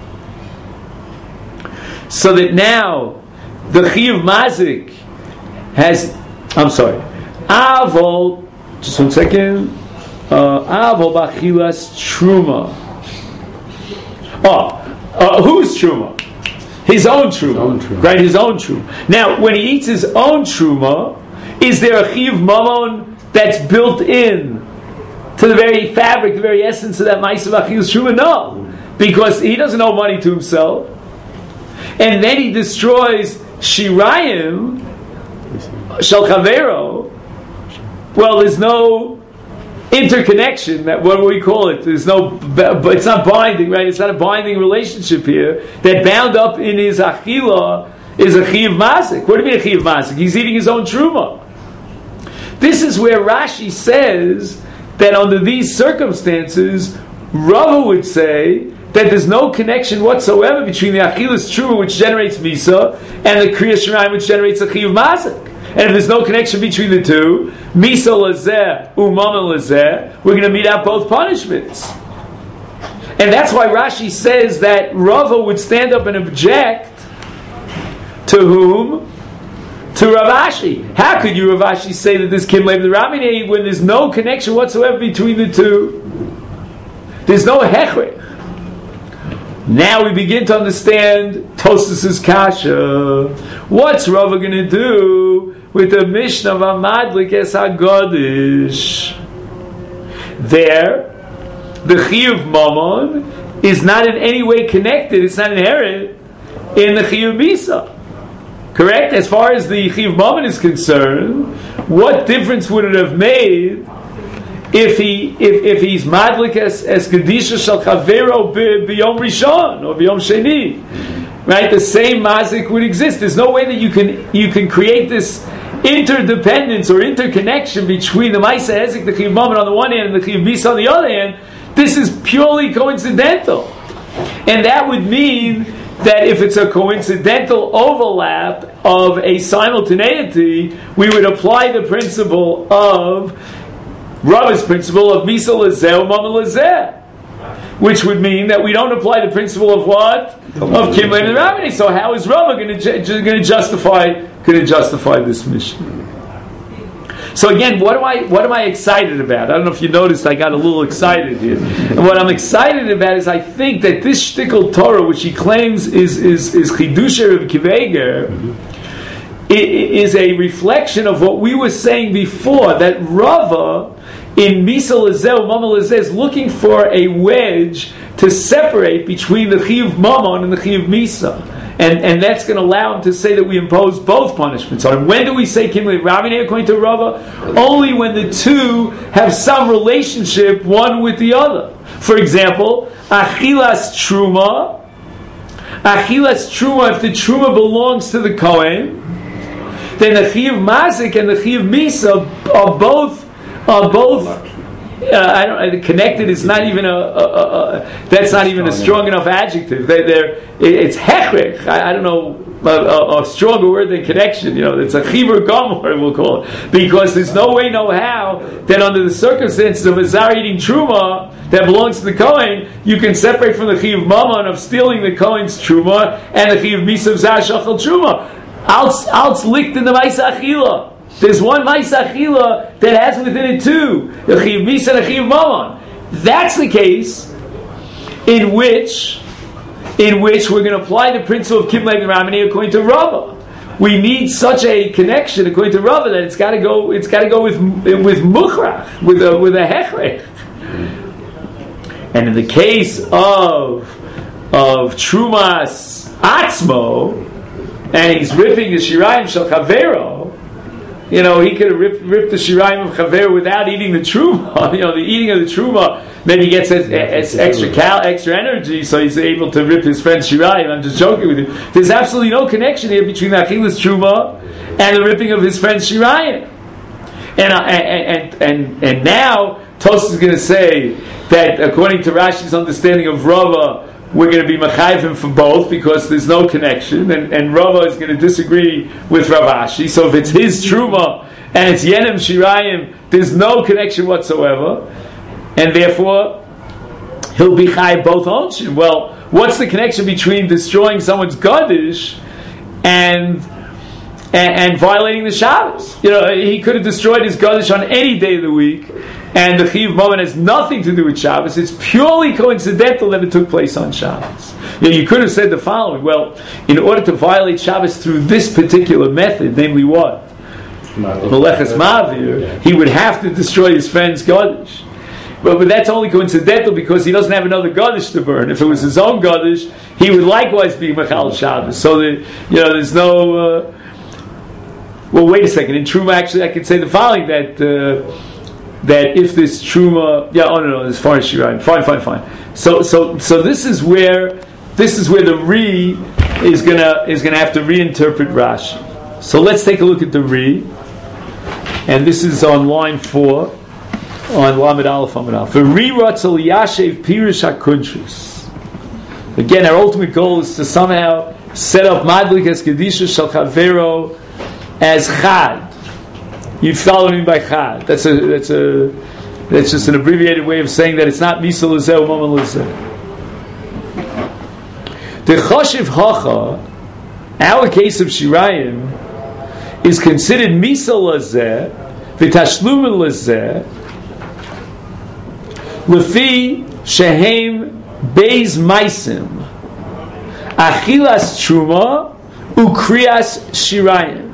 so that now the chiyuv mazik has. I'm sorry. Avol. Just one second. Avol b'achilas truma. Oh, uh, whose truma? His own truma, his own truma, right? His own truma. Now, when he eats his own truma, Is there a chiyuv mamon that's built in to the very fabric, the very essence of that ma'asav achilus truma? No, because he doesn't owe money to himself, and then he destroys shirayim shel chavero. Well, there's no interconnection. That what do we call it? There's no, but it's not binding, right? It's not a binding relationship here. That bound up in his achila is a chiyuv mazik. What do you mean a chiyuv mazik? He's eating his own truma. This is where Rashi says that under these circumstances, Rava would say that there's no connection whatsoever between the achilas truma, which generates misa, and the kriya shirayim, which generates a chiyuv mazik. And if there's no connection between the two, misa lazeh, umama lazeh, we're going to meet out both punishments. And that's why Rashi says that Rava would stand up and object to whom? To Rav Ashi. How could you, Rav Ashi, say that this Kimlev the Ramine when there's no connection whatsoever between the two? There's no hechrech. Now we begin to understand Tosas's kasha. What's Rava going to do with the Mishnah of Amadlik es HaGodish? There, the Chiyuv Mamon is not in any way connected, it's not inherent in the Chiyuv Misa. Correct? As far as the Chiyuv Mamon is concerned, what difference would it have made if he if, if he's madlik as as Kedisha Shel Chavero b'Yom Rishon or b'Yom Sheni? Right? The same mazik would exist. There's no way that you can you can create this interdependence or interconnection between the Maisa Hezek, the Chiyuv Mamon on the one hand, and the Chiyuv Misa on the other hand. This is purely coincidental. And that would mean that if it's a coincidental overlap of a simultaneity, we would apply the principle of Rava's principle of Misa Lazeh Umama Lazeh, which would mean that we don't apply the principle of what? Of Kimlev and Ramini. So how is Rava going to ju- going to justify going to justify this mission? So again, what am I what am I excited about? I don't know if you noticed, I got a little excited here. And what I'm excited about is I think that this shtickle Torah, which he claims is is is Chidusha of Kiveger, is a reflection of what we were saying before, that Rava in Misa Lazeh Umama Lazeh is looking for a wedge to separate between the Chiyuv Mamon and the Chiyuv Misa. And, and that's going to allow him to say that we impose both punishments on him. When do we say Kimlev Ramine according to Rava? Only when the two have some relationship one with the other. For example, Achilas Truma. Achilas Truma, if the Truma belongs to the Kohen, then the Chiyuv Mazik and the Chiyuv Misa are both are both uh, I don't. Connected is not even a, a, a, a that's not even a strong enough adjective. They, they're it's hechrech. I, I don't know a, a, a stronger word than connection. You know, it's a chibur gomor, we'll call it, because there's no way, no how that under the circumstances of a zar eating truma that belongs to the Kohen, you can separate from the chiyuv mamon of stealing the Kohen's truma and the chiyuv misa of zar shachal truma. Alts alts licked in the ma'isa achila. There's one ma'isa achila that has within it two, the chiyuv misa and the chiyuv mamon. That's the case in which, in which we're going to apply the principle of Kimlev and Ramini according to Rava. We need such a connection according to Rava that it's got to go. It's got to go with with muchrach, with a with a hechrech. And in the case of of Trumas Atzmo, and he's ripping the Shirayim Shel Chavero, you know, he could have ripped, ripped the Shirayim of Chavero without eating the Truma. You know, the eating of the Truma, maybe he gets a, a, a extra cal, extra energy, so he's able to rip his friend's Shirayim. I'm just joking with you. There's absolutely no connection here between the Achilas Truma and the ripping of his friend's Shirayim. And, uh, and, and, and, and now, Tosfos is going to say that according to Rashi's understanding of Rava, we're going to be machayvim for both because there's no connection, and, and Rava is going to disagree with Rav Ashi. So if it's his truma and it's yenim shirayim, there's no connection whatsoever, and therefore he'll be chayv both onshin. Well, what's the connection between destroying someone's gadish and, and and violating the Shabbos? You know, he could have destroyed his gadish on any day of the week, and the chiyuv moment has nothing to do with Shabbos. It's purely coincidental that it took place on Shabbos. You know, you could have said the following: well, in order to violate Shabbos through this particular method, namely what? Meleches Ma'avir, he would have to destroy his friend's Gadish. But, but that's only coincidental because he doesn't have another Gadish to burn. If it was his own Gadish, he would likewise be Mechal Shabbos. So that, you know, there's no. Uh, well, wait a second. In Truma, actually, I could say the following: that uh, that if this Truma, yeah, oh no, no, as far as Shirayim, fine, fine, fine. So, so, so this is where this is where the Re is gonna is gonna have to reinterpret Rashi. So let's take a look at the Re, and this is on line four. On Lamed Aleph Amud Aleph. For Riratzel Yashev Pirush HaKuntris. Again, our ultimate goal is to somehow set up Madlik as Kedisha Shel Chavero as Chad. You follow me by Chad. That's a that's a that's just an abbreviated way of saying that it's not Misa Lezeh or Mama Lezeh. The Choshev Hacha, our case of Shirayim, is considered Misa Lezeh, V'Tashlum Lezeh, Lefi shehem beis maisim achilas truma ukrias shirayim.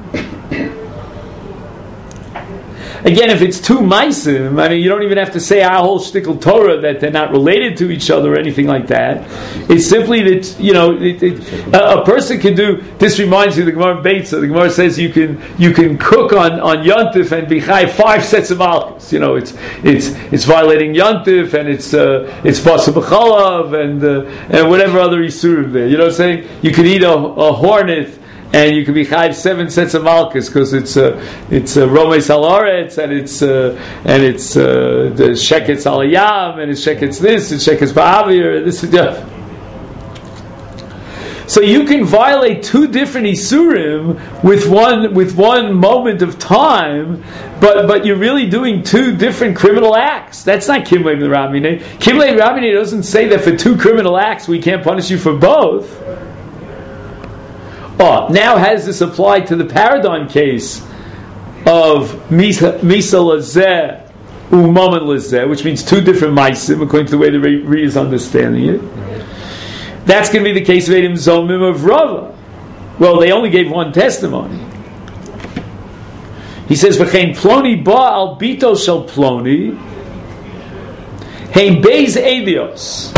Again, if it's two maisim, I mean, you don't even have to say our whole shtickle Torah that they're not related to each other or anything like that. It's simply that, you know, it, it, a, a person can do. This reminds you of the Gemara Beitza. The Gemara says you can you can cook on on Yontif and be chai five sets of malchus. You know, it's it's it's violating Yontif and it's uh, it's basa b'chalav and uh, and whatever other isurim there. You know what I'm saying? You can eat a, a hornet. And you can be chayv seven sets of malchus because it's uh, it's uh, romeis al aretz and it's uh, and it's uh, the sheketz al yam and it's sheketz this and sheketz ba'avir this and that. So you can violate two different isurim with one with one moment of time, but but you're really doing two different criminal acts. That's not kimlei v'ramine. Kimlei v'ramine doesn't say that for two criminal acts we can't punish you for both. Oh, now how does this apply to the paradigm case of Misa Lazeh Umaman Lazeh, which means two different Maisim, according to the way the Re is understanding it? That's going to be the case of Edom Zomim of Rava. Well, they only gave one testimony. He says, V'chein Ploni ba al bito shel Ploni hein beis edios.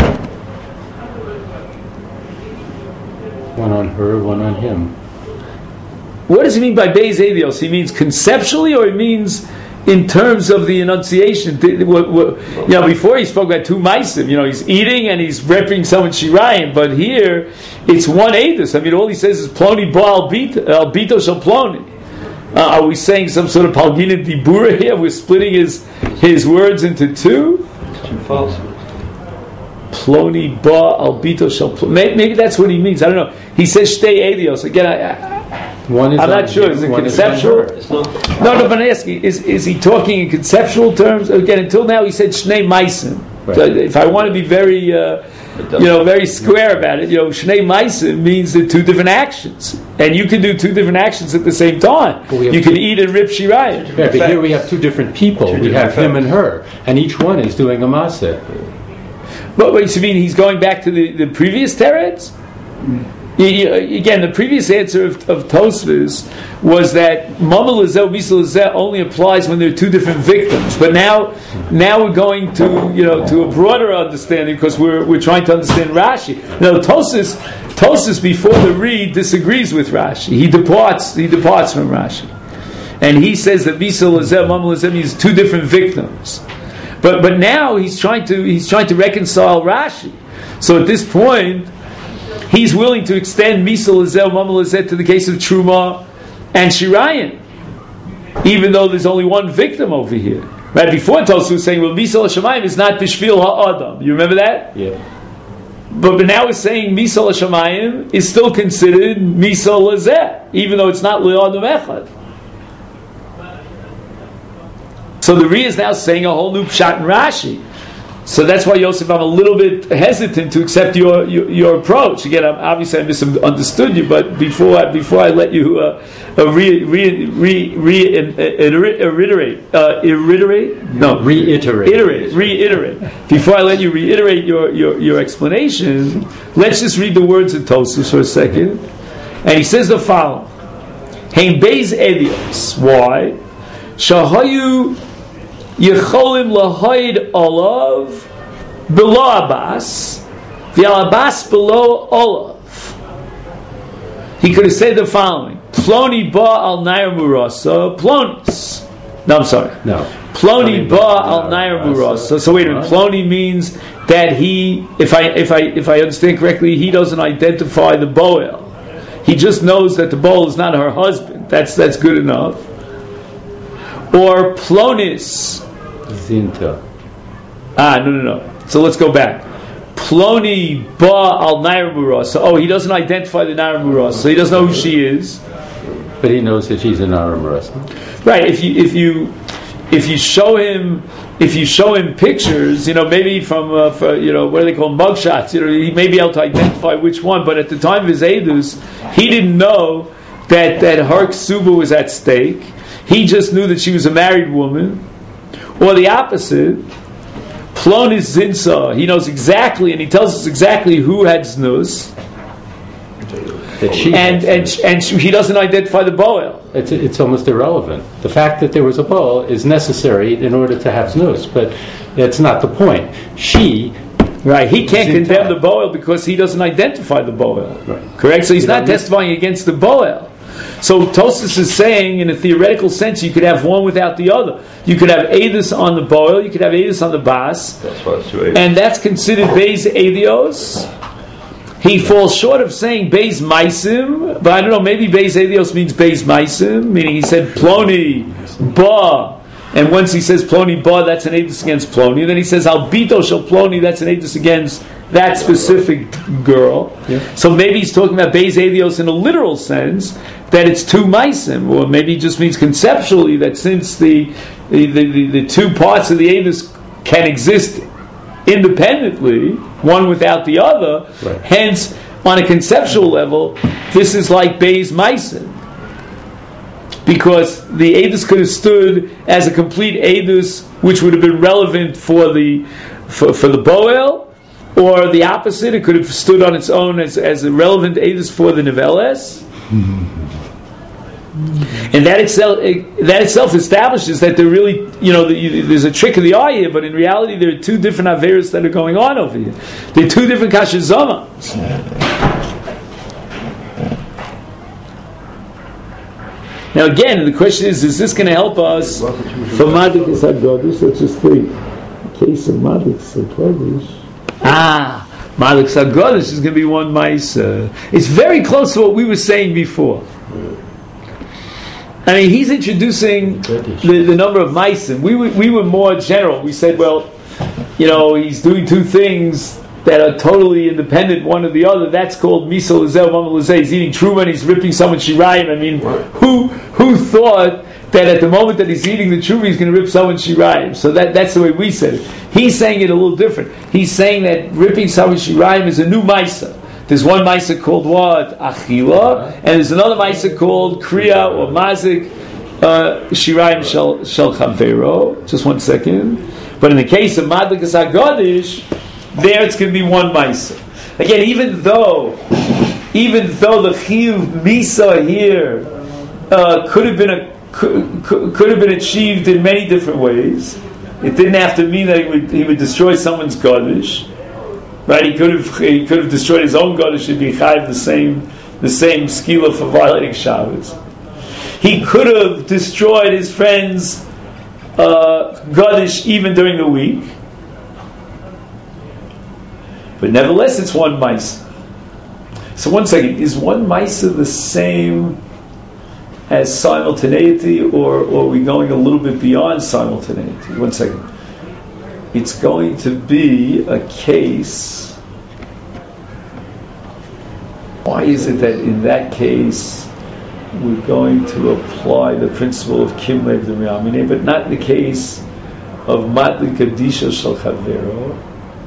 One on her, one on him. What does he mean by Beis Edios? He means conceptually, or he means in terms of the enunciation? You know, before he spoke about two maisim. You know, he's eating and he's repping someone shirayim, but here it's one edus. I mean, all he says is ploni ba al bito shel ploni. Uh, are we saying some sort of palgina dibura here? We're splitting his his words into two. Two falsehoods. Ploni ba al bito shel ploni. Maybe that's what he means. I don't know. He says shtei edios. Again, I, I, one is I'm not sure. Is it conceptual? It's not. No, no. But I'm asking: is is he talking in conceptual terms? Again, until now he said shnei maisim. Right. So if I want to be very, uh, you know, very square about it, you know, shnei maisim means that two different actions, and you can do two different actions at the same time. You can eat and rip shirayim. Yeah, but here we have two different people. Two we different have effects. Him and her, and each one is doing a maaseh. But wait, you mean he's going back to the, the previous teretz? Mm. Again, the previous answer of, of Tosfos was that Mama Lezeh, Misa Lezeh only applies when there are two different victims. But now, now we're going to you know to a broader understanding because we're we're trying to understand Rashi. Now, Tosfos Tosfos before the Re disagrees with Rashi. He departs he departs from Rashi, and he says that Misa Lezeh, Mama Lezeh means two different victims. But but now he's trying to he's trying to reconcile Rashi. So at this point, he's willing to extend Misa Lezeh, Mama Lezeh to the case of Truma and Shirayim, even though there's only one victim over here. Right before Tosfos was saying, well, Misa L'Shamayim is not Bishvil Ha'adam. You remember that? Yeah. But but now we're saying Misa L'Shamayim is still considered Misa Lezeh, even though it's not Le'adam Echad. So the Re is now saying a whole new pshat in Rashi. So that's why, Yosef, I'm a little bit hesitant to accept your your, your approach. Again, I'm, obviously I misunderstood you, but before I, before I let you uh, uh, re, re, re, re, uh, reiterate, uh, reiterate, no, reiterate, reiterate, reiterate. Before I let you reiterate your, your, your explanation, let's just read the words of Tosfos for a second. And he says the following: Hein beis edios. Why? Shahayu yicholim lahaid olav below Abbas, the Abbas below olav. He could have said the following: Ploni ba al nair murasa plonis. No, I'm sorry. No. Ploni ba al nair murasa. So wait a minute. Ploni means that he, if I if I if I understand correctly, he doesn't identify the boel. He just knows that the boel is not her husband. That's that's good enough. Or plonis. Zinta. Ah, no, no, no. So let's go back. Ploni ba al nair murasa. Oh, he doesn't identify the nair murasa, so he doesn't know who she is. But he knows that she's an Aramarasa. Right. If you if you if you show him if you show him pictures, you know, maybe from uh, for, you know, what do they call mugshots? You know, he may be able to identify which one. But at the time of his edus, he didn't know that that her ksuba was at stake. He just knew that she was a married woman, or the opposite. Plonis zinsa. He knows exactly, and he tells us exactly who had znus. That she and and and she, he doesn't identify the boel. It's it's almost irrelevant. The fact that there was a boel is necessary in order to have znus, but that's not the point. She, right? He can't condemn the boel because he doesn't identify the boel. Right. Correct. So he's You not know, testifying against the boel. So Tosfos is saying, in a theoretical sense, you could have one without the other. You could have edus on the boel, you could have edus on the bas, That's why it's true. and that's considered beis edios. He falls short of saying beis maisim, but I don't know, maybe beis edios means beis maisim, meaning he said ploni ba, and once he says ploni ba, that's an edus against ploni, and then he says albito shel ploni, that's an edus against that specific girl. Yeah. So maybe he's talking about beis edios in a literal sense, that it's two maisim, or maybe it just means conceptually that since the the, the, the, the two parts of the edus can exist independently, one without the other, right. Hence, on a conceptual level, this is like beis maisim, because the edus could have stood as a complete edus, which would have been relevant for the for, for the boel, or the opposite, it could have stood on its own as, as a relevant edus for the neveles. And that itself, that itself establishes that there really, you know, the, there's a trick of the eye here, but in reality there are two different averos that are going on over here. There are two different kashizomas. Now again, the question is, is this going to help us for Madlikas HaGodesh? Let's just think. In case of Madlikas HaGodesh. Ah, Madlikas HaGodesh is going to be one Maisa. It's very close to what we were saying before. I mean, he's introducing the, the number of maisim. We were, we were more general. We said, well, you know, he's doing two things that are totally independent one of the other. That's called miso lezel, mama lezeh. He's eating truma and he's ripping someone's shirayim. I mean, who who thought that at the moment that he's eating the truma, he's going to rip someone's shirayim? So that that's the way we said it. He's saying it a little different. He's saying that ripping someone's shirayim is a new maisa. There's one Maisa called what? Achila. And there's another Maisa called Kriya or Mazik uh, Shirayim Shel, Shel Chavero. Just one second. But in the case of Madlikas HaGodesh, there it's going to be one Maisa. Again, even though even though the Chiyuv Misa here uh, could have been a, could, could have been achieved in many different ways, it didn't have to mean that he would, he would destroy someone's Godesh. Right, he could have he could have destroyed his own Godesh and be chayiv the same the same skila for violating Shabbos. He could have destroyed his friend's uh, Godesh even during the week, but nevertheless, it's one Maisa. So, one second, is one Maisa the same as simultaneity, or, or are we going a little bit beyond simultaneity? One second. It's going to be a case. Why is it that in that case we're going to apply the principle of Kim Lev D'Miyamine, but not in the case of Madlik Kadisha Shel Chavero?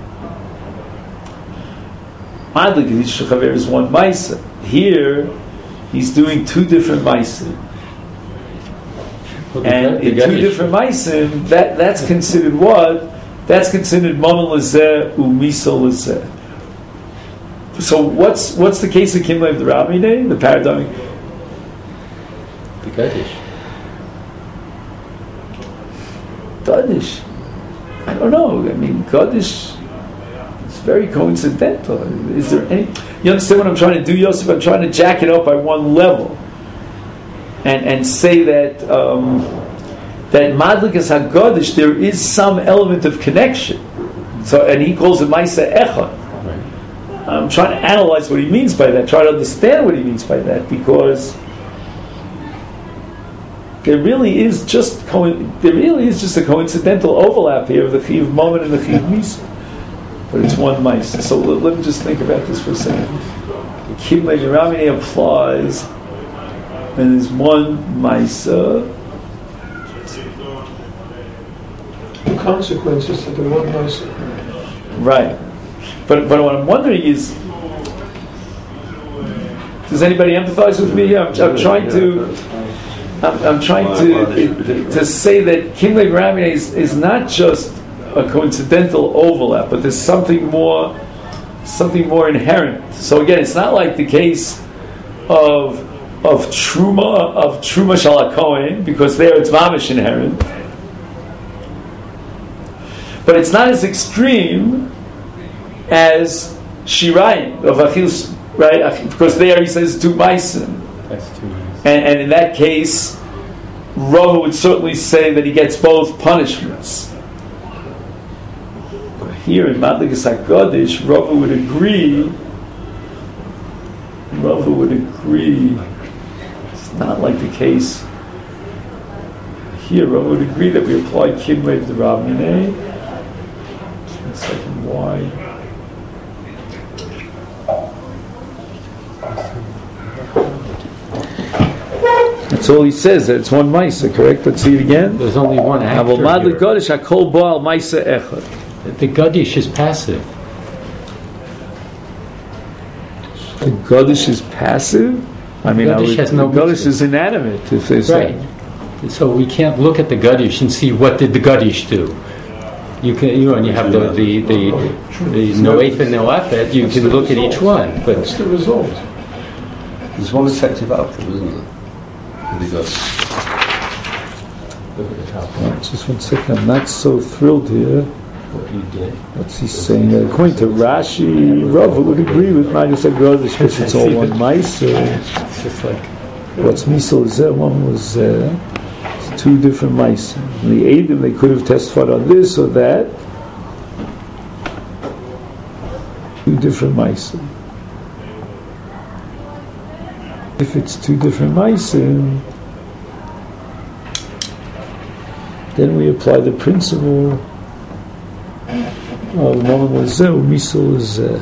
Madlik Kadisha Shel Chavero is one Maisa. Here, he's doing two different Maisa. Well, and in two different Maisim, that, that's considered what? That's considered Mammon Lezeh Umiso Lezeh. So what's what's the case of Kim Lev D'Rabine? The paradigm. the Kaddish. Kaddish. I don't know. I mean, Kaddish is very coincidental. Is there any? You understand what I'm trying to do, Yosef? I'm trying to jack it up by one level, and and say that um, that Madlikas HaKaddish there is some element of connection. So, and he calls it Maisa Echad. Right. I'm trying to analyze what he means by that. Try to understand what he means by that, because there really is just co- there really is just a coincidental overlap here of the Chiv Moment and the Chiv Misa. But it's one Maisa. So let, let me just think about this for a second. The Kimlei Ramine applies, and there's one Maisa. The consequences of the one Maisa. Right. But but what I'm wondering is, does anybody empathize with me? I'm, I'm trying to. I'm, I'm trying to to say that Kimlei Ramine is, is not just a coincidental overlap, but there's something more, something more inherent. So again, it's not like the case of of Truma of Truma Shal HaKohen, because there it's mamish inherent, but it's not as extreme as Shirayim of Achilles, right? Because there he says two meisim. That's two meisim. And, and in that case, Rava would certainly say that he gets both punishments. But here in Madlikas HaKaddish, Rava would agree. Rava would agree. It's not like the case here. Rava would agree that we apply Kimlei D'Ramine. One second, why? That's all he says, that it's one Maisa, correct? Let's see it again. There's only one actor here. The Kaddish is passive. The Kaddish is passive? I mean, Kaddish I would, has no the Kaddish is inanimate, if there's right. That. So we can't look at the Kaddish and see what did the Kaddish do. You can, you know, and you have the the the, the Noef and Noafet. You can look at each one, but what's the result? There's one effective outcome, isn't there? Well, just one second, I'm not so thrilled here. What you did. What's he saying? Uh, according to Rashi, Rava would agree with Madlikas HaKaddish because it's all one Maisa. It's just like what's Misal Zeh, one was uh, it's two different Maisa. And the Eidim, they could have testified on this or that. Two different Maisa. If it's two different Maisim, then we apply the principle of Mama Mozeh, Misal is uh,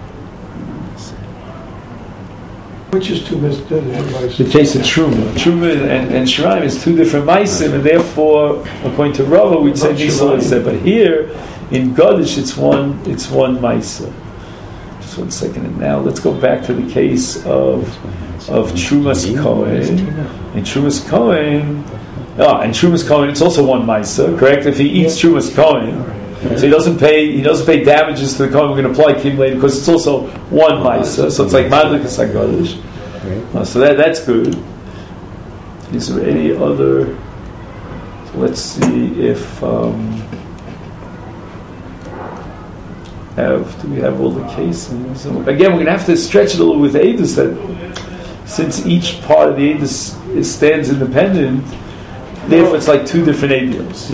Which is two Maisim? the case of Truma. Truma and, and Shirayim is two different Maisim, and therefore, according to Rava, we'd say Misal is there. But here, in Kaddish, it's one, it's one Maisa. Just one second, and now let's go back to the case of of Trumas Kohen. In Trumas Kohen, oh, and Trumas Kohen, it's also one Maisa, correct? If he eats Trumas Kohen, so he doesn't pay, he doesn't pay damages to the Kohen. We're going to apply Kimlei because it's also one Maisa, so it's like Madlikas HaKaddish. Uh, so that that's good. Is there any other? So let's see if um, have do we have all the cases? So again, we're going to have to stretch it a little with Eidos that. Since each part of the Eidos is stands independent, therefore it's like two different Eidos.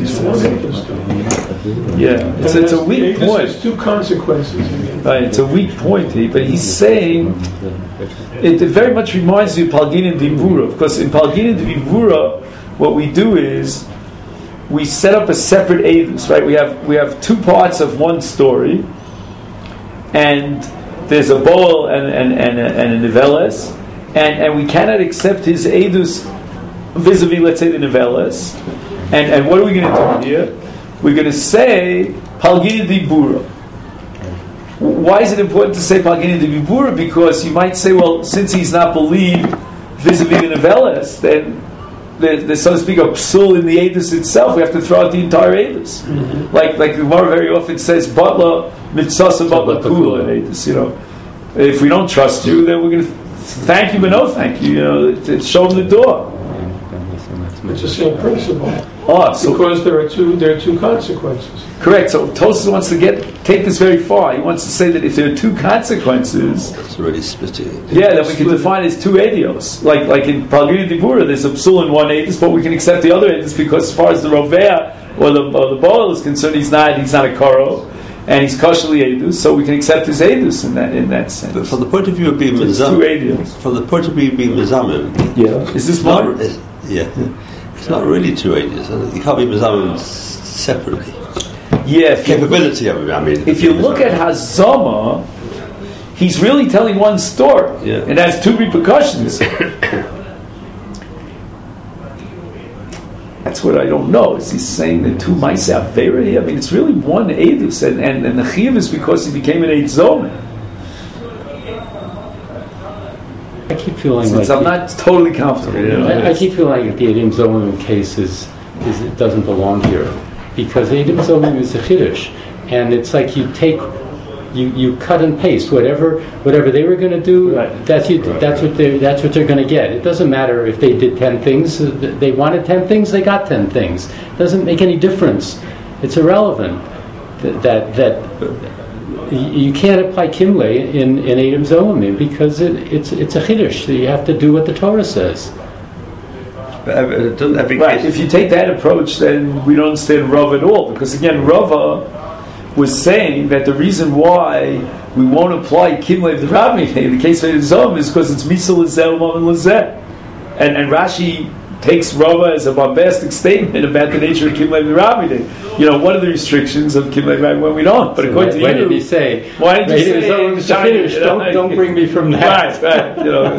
Yeah, it's, it's a weak point. There's two consequences. Right, it's a weak point here, but he's saying it, it very much reminds you of Palgin Divura, because in Palgin Divura, what we do is we set up a separate Eidos. Right, we have we have two parts of one story, and there's a bowl and and and a, and a niveles. And, and we cannot accept his edus vis-a-vis, let's say, the novellas. And and what are we going to do here? We're going to say Palgina Dibura. Why is it important to say Palgina Dibura? Because you might say, well, since he's not believed vis-a-vis the novellas, then there's, there's, so to speak, a psul in the edus itself. We have to throw out the entire edus. Mm-hmm. Like like the Gemara very often says, Batla mitzasa batla kula in edus. You know, if we don't trust you, then we're going to thank you, but no thank you. You know, it's show them the door. It's the same principle. Oh, so Because there are two there are two consequences. correct. So Tosfos wants to get take this very far. He wants to say that if there are two consequences, That's already splitting it. yeah, then we can define it as two edios. Like like in Palgiri Dibura, there's a psul in one edis, but we can accept the other edis because as far as the Rovea or the or the Boel is concerned, he's not he's not a koro, and he's kosherly edus, so we can accept his edus in that in that sense. But from the point of view of being It's two Mizamim, edios. from the point of view of being Mizamim, Yeah. Is this it's not, one? it's, yeah, it's not really two ages. You can't be Mizamim s- separately. Yeah. If you, Capability of it, I mean. if you look at Hazama, he's really telling one story, Yeah. and has two repercussions. That's what I don't know. Is he saying that two mice are very? I mean, it's really one edus, and, and, and the chiyuv is because he became an eid zom. I keep feeling Since like I'm not totally comfortable. you know, I, I keep feeling like the Edim Zomim case is, is it doesn't belong here, because Edim Zomim is a chiddush, and it's like you take, you, you cut and paste whatever whatever they were going to do. Right. That's you, that's what they that's what they're going to get. It doesn't matter if they did ten things. uh, They wanted ten things. They got ten things. It doesn't make any difference. It's irrelevant. That that. that you can't apply Kimle in, in Edim Zomim because it, it's it's a chiddush. You have to do what the Torah says. But every, doesn't every Right. case, If you take that approach, then we don't understand Rav at all, because again, Rava was saying that the reason why we won't apply Kimle the Rabbi in the case of Edim Zomim is because it's Misal Lezeh U'Mam Lezeh, and and Rashi takes Rava as a bombastic statement about the nature of Kimle the Rabbi. You know, what are the restrictions of Kimle the Rabbi when we don't? But according to Why you, did he say? why did you Edim say Zomim is a China, chiddush? you know, Don't don't bring me from that. Right, right. You know.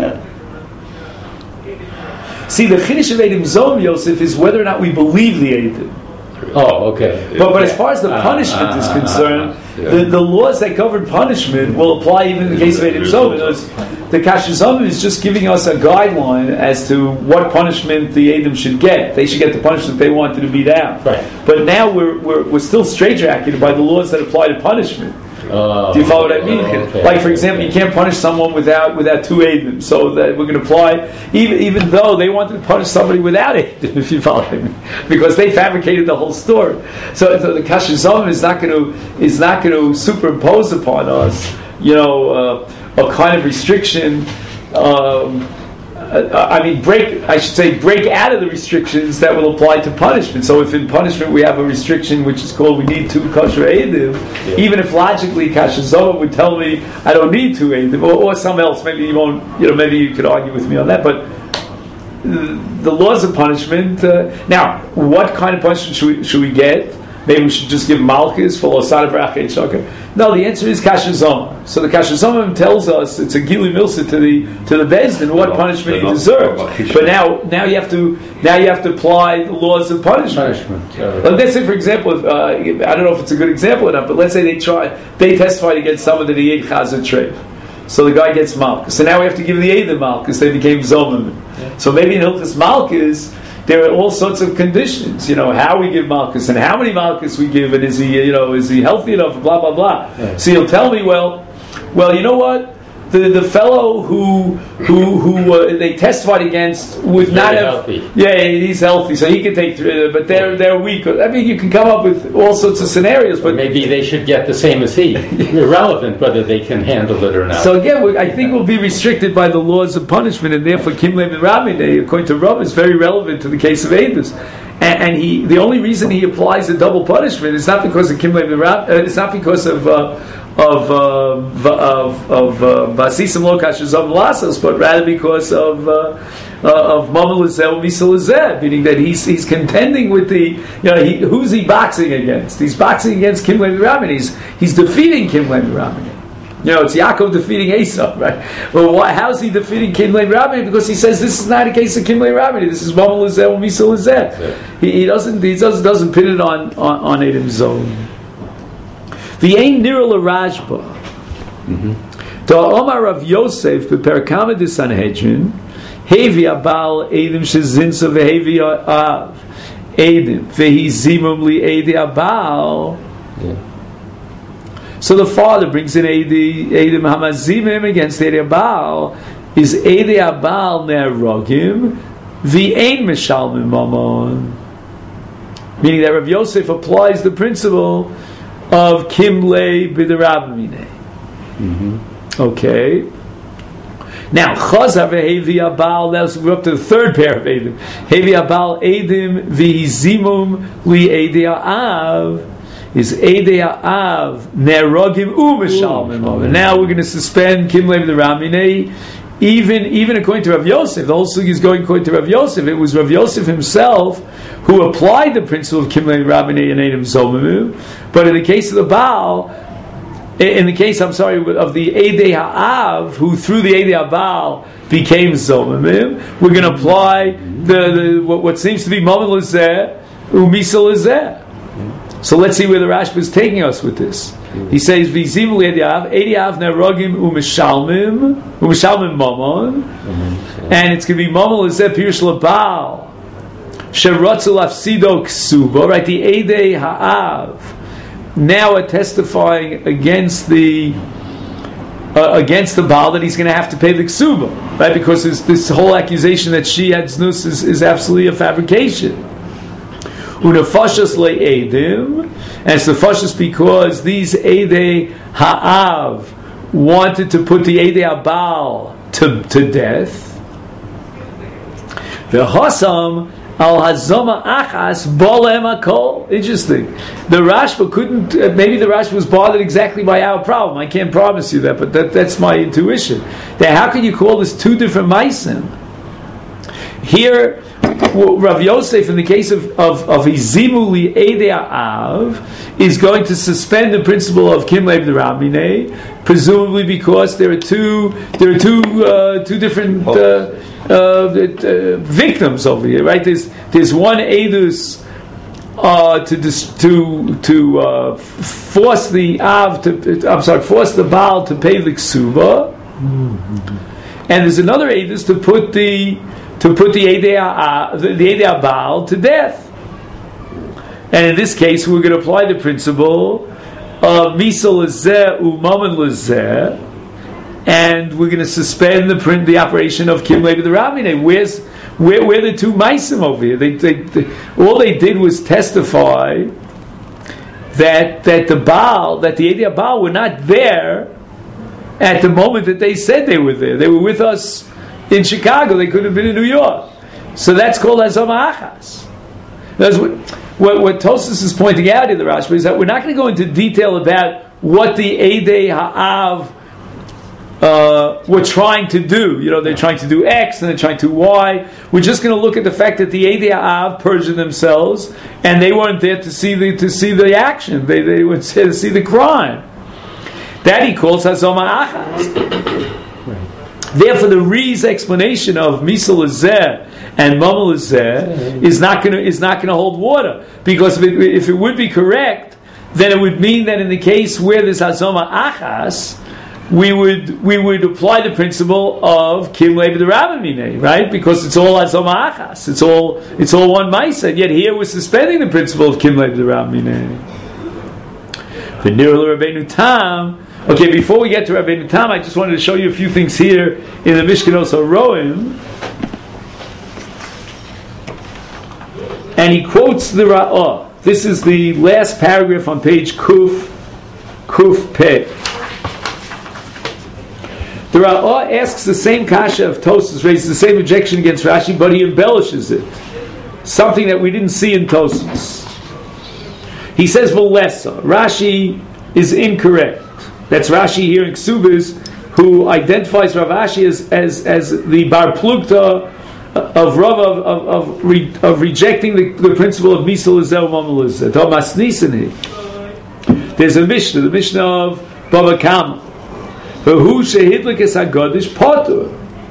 See, the Chiddush of Edim Zomim, Yosef, is whether or not we believe the Eidim. Oh, okay. But, but as far as the punishment Ah, is ah, concerned, ah, ah, the, the laws that govern punishment will apply even in the case of Edim Zomim. In other words, the Kashizomim is just giving us a guideline as to what punishment the Edim should get. They should get the punishment they wanted to beat out. Right. But now we're, we're, we're still straitjacketed by the laws that apply to punishment. Oh, Do you follow what I mean? okay. Like, for example, you can't punish someone without without two Eidim. So that we're going to apply, even even though they wanted to punish somebody without Eidim, if you follow me, because they fabricated the whole story. So, so the Kashizom is not going to is not going to superimpose upon us, you know, uh, a kind of restriction. Um, uh, I mean, break. I should say, break out of the restrictions that will apply to punishment. So, if in punishment we have a restriction which is called we need two kosher eidim, yeah. Even if logically Kashazova would tell me I don't need two eidim, or, or some else, maybe you won't. You know, maybe you could argue with me on that. But the, the laws of punishment. Uh, now, what kind of punishment should we, should we get? Maybe we should just give Malchus for Losada Brachet Shaka. No, the answer is Kashazoma. So the Kashazoma tells us it's a Gili Milsa to the to the Bezdin what not, punishment he not, deserves. not, not, But now now you have to now you have to apply the laws of punishment. Punishment. Uh, Like, let's say, for example, if, uh, I don't know if it's a good example or not, but let's say they try they testified against someone that he ate Chazar Treif. So the guy gets Malchus. So now we have to give the aid of Malchus. They became Zomim. Yeah. So maybe in Hilchas Malchus there are all sorts of conditions, you know, how we give Malchus and how many Malchus we give, and is he, you know, is he healthy enough, blah, blah, blah. Yeah. So you'll tell me, well, well, you know what? The the fellow who who who uh, they testified against would not have, healthy. Yeah, he's healthy, so he can take three, but they're they're weak. I mean, you can come up with all sorts of scenarios, but maybe they should get the same as he. Irrelevant whether they can handle it or not. So again, we, I think we'll be restricted by the laws of punishment, and therefore Kimle and Rabbi, according to Rav, is very relevant to the case of Eidos. And, and he, the only reason he applies a double punishment is not because of Kimle and Rabbi. Uh, it's not because of. Uh, of uh, of of Basisim Lo Kashazam Lasos, but rather because of uh, uh, of Mama Lezeh Misa Lezeh, meaning that he's he's contending with the, you know, he, who's he boxing against? He's boxing against Kimle Rabin. He's he's defeating Kimle Rabin. You know, it's Yaakov defeating Esau, right? Well, why, how's he defeating Kimle Rabin? Because he says this is not a case of Kimle Rabin. This is Mama Lezeh Misa Lezeh. He, he doesn't he doesn't doesn't pin it on on, on Edim Zom. The Ein Nira LaRashba. The Omar of Yosef bePerakama de Sanhedrin Hevi Abal Edim Shezinsa veHevi Av Edim veHi Zimum Li Edi Abal. So the father brings in Edi Edim Hamazimim against Edi Abal. Is Edi Abal Nerogim v'ein mishalmim mamon. Meaning that Rav Yosef applies the principle of kimlei b'derabamine. Mm-hmm. Okay. Now, Chazav v'hevi abal. Now we're up to the third pair of edim. Hevi abal edim v'hizimum li edei ha'av. Is edei ha'av nerogim u'mishalmim. Now we're going to suspend kimlei b'derabamine. Even even according to Rav Yosef, the whole sugi is going according to Rav Yosef. It was Rav Yosef himself who applied the principle of kimlei b'derabamine and edim zomamu. But in the case of the Baal, in the case, I'm sorry, of the Eidei Ha'av, who through the Eidei Ha'Baal became Zomamim, we're going to apply the, the what, what seems to be Mammon Lezeh, Umisal Lezeh. So let's see where the Rashba is taking us with this. He says, V'zim Eidei Ha'av, Eidei Ha'av Nerogim Umishalmim, Umishalmim Mammon, and it's going to be Mammon Lezeh Pirush L'Baal, Sherotzel Afsido Ksuba, right, the Eidei Ha'av, now are testifying against the uh, against the Baal that he's going to have to pay the ksuba, right? Because this, this whole accusation that she had znus is, is absolutely a fabrication. Unafashas le'edim, and it's the fashas because these Eidei Ha'av wanted to put the Eidei Ha'Baal to to death. The Hasam Al Hazoma Achas Bolem Akol. Interesting. The Rashba couldn't. Uh, maybe the Rashba was bothered exactly by our problem. I can't promise you that, but that, that's my intuition. That how can you call this two different meisim? Here, well, Rav Yosef, in the case of of of Izimuli Eidei Ha'av, is going to suspend the principle of Kimlei b'derabamine, presumably because there are two there are two uh, two different. Uh, Uh, uh, victims over here, right? There's there's one edus uh, to dis, to to uh, force the av to I'm sorry, force the Baal to pay the ksuba, mm-hmm. and there's another edus to put the to put the Eidei the, the Eidei Baal to death. And in this case, we're going to apply the principle of misa lezeh u'mammon lezeh. And we're going to suspend the print, the operation of kimlei b'derabamine. Where's where? Where the two meisim over here? They, they, they, all they did was testify that that the Baal, that the Eidei Baal were not there at the moment that they said they were there. They were with us in Chicago. They could have been in New York. So that's called Hazoma Achas. That's what what, what Tosfos is pointing out in the Rashba is that we're not going to go into detail about what the Eidei Ha'av Uh, we're trying to do. You know, they're trying to do X and they're trying to Y. We're just going to look at the fact that the Eidei Ha'av perjured themselves and they weren't there to see the to see the action. They they were there to see the crime. That he calls Hazoma Achas. Therefore, the Re's explanation of Misa Lezeh and Mammon Lezeh is not going to is not going to hold water, because if it, if it would be correct, then it would mean that in the case where there's Hazoma Achas, we would we would apply the principle of kimlei b'derabamine, right? Because it's all Hazoma Achas, it's all it's all one ma'isa, and yet here we're suspending the principle of kimlei b'derabamine. V'nirul Rabbeinu Tam. Okay, before we get to Rabbeinu Tam, I just wanted to show you a few things here in the Mishkanos HaRoim. And he quotes the Ra'ah. This is the last paragraph on page Kuf, Kuf Pei. The Ra'ah asks the same kasha of Tosfos, raises the same objection against Rashi, but he embellishes it. Something that we didn't see in Tosfos. He says, V'lesa, Rashi is incorrect. That's Rashi here in Ksubis, who identifies Rav Ashi as, as, as the Bar Plukta of Rav of, of, of, re, of rejecting the, the principle of Misa Lezeh u'Mammon Lezeh. Thomas Nisani. There's a Mishnah, the Mishnah of Bava Kama. V'hu shehidlik es hagodish potur.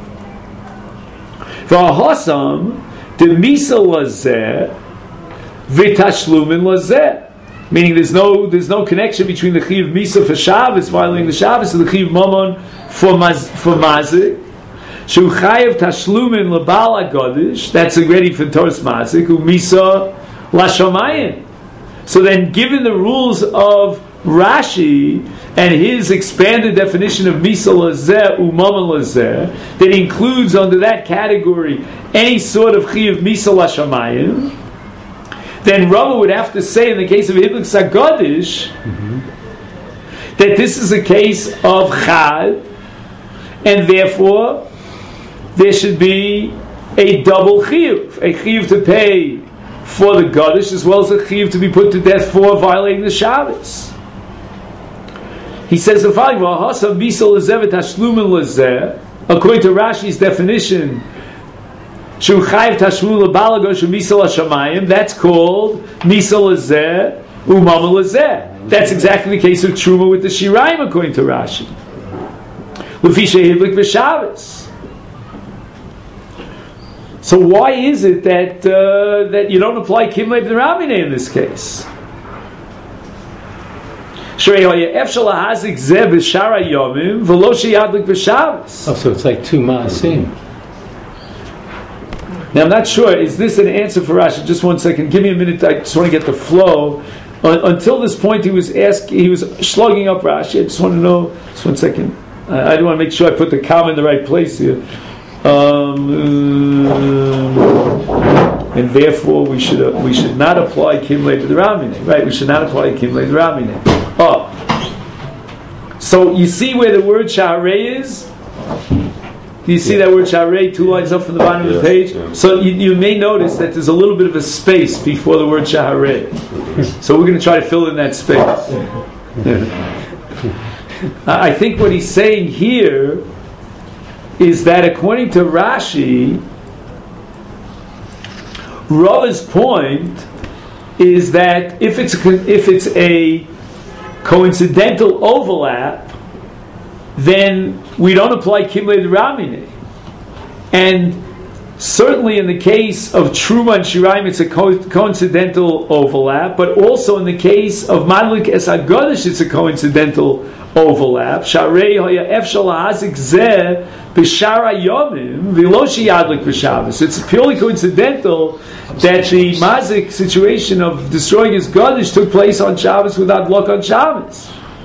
V'ahosam de Misa Lezeh v'tashlumin Lezeh. Meaning, there's no there's no connection between the Chiv Misa for Shabbos, violating the Shabbos, and the Chiv Mammon for maz, for Mazik. Shu Chayev Tashlumin Lebal Agodish. That's already for Torah Mazik. Who Misa Lashamayim. So then, given the rules of Rashi, and his expanded definition of Misa Lazeh Umama Lazeh, that includes under that category any sort of Chiyuv Misa Lashamayim, then Rava would have to say in the case of Hidlik Sagadish mm-hmm. that this is a case of Chad, and therefore there should be a double Chiyuv, a Chiyuv to pay for the Gadish as well as a Chiyuv to be put to death for violating the Shabbos. He says the following: according to Rashi's definition, that's called Misa Lazeh Umama Lazeh. That's exactly the case of Truma with the Shirayim, according to Rashi. So why is it that uh, that you don't apply Kimlei B'Ramine in this case? Oh, so it's like two Ma'asim. Now I'm not sure, is this an answer for Rashi? Just one second, give me a minute, I just want to get the flow. Uh, until this point he was asking, he was slugging up Rashi. I just want to know, just one second. I, I want to make sure I put the comma in the right place here. Um, uh, and therefore we should uh, we should not apply Kimlei B'Ramine. Right, we should not apply Kimlei B'Ramine. Oh, so you see where the word Shaharei is? Do you see yeah. that word Shaharei two lines up from the bottom yeah, of the page? Yeah. So you, you may notice that there's a little bit of a space before the word Shaharei. So we're going to try to fill in that space. I think what he's saying here is that according to Rashi, Rava's point is that if it's a, if it's a coincidental overlap, then we don't apply Kimlei D'Ramine. And certainly in the case of Truma and Shirayim, it's a co- coincidental overlap, but also in the case of Madlik Es HaGodesh, it's a coincidental overlap. Sharei hoya efshal hazik zeh b'shara yomim v'lo sheyadlik b'Shabbos. It's purely coincidental that the mazik situation of destroying his Gadish took place on Shabbos without luck on Shabbos.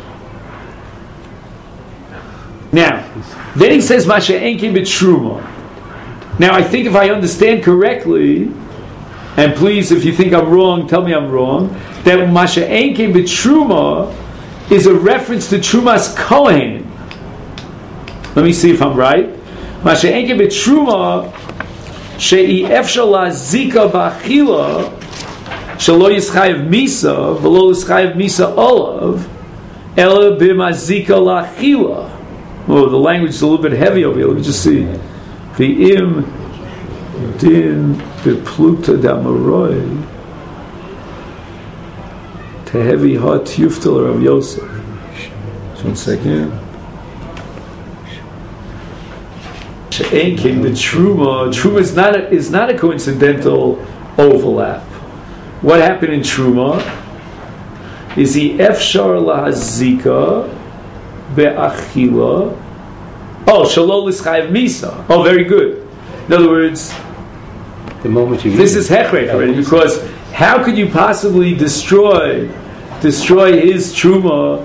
Now, then he says Masha Enki b'Truma. Now, I think if I understand correctly, and please, if you think I'm wrong, tell me I'm wrong, that Masha Enki b'Truma is a reference to Trumas Kohen. Let me see if I'm right. Masha Enki b'Truma she'i efshar la'zika b'achila shelo yischayev misa v'lo yischayev misa olav ela b'mazika la'achila. Oh, the language is a little bit heavy over here. Let me just see. V'im din b'pluta d'amoroi heavy hot Yuftal Rav Yosef. Just one second. She'enkin, the Truma. Truma is not a, is not a coincidental overlap. What happened in Truma is he efshar lahazika be'achila. Oh, shalol l'schayev misa. Oh, very good. In other words, the moment you this is hechrek already, because how could you possibly destroy destroy his truma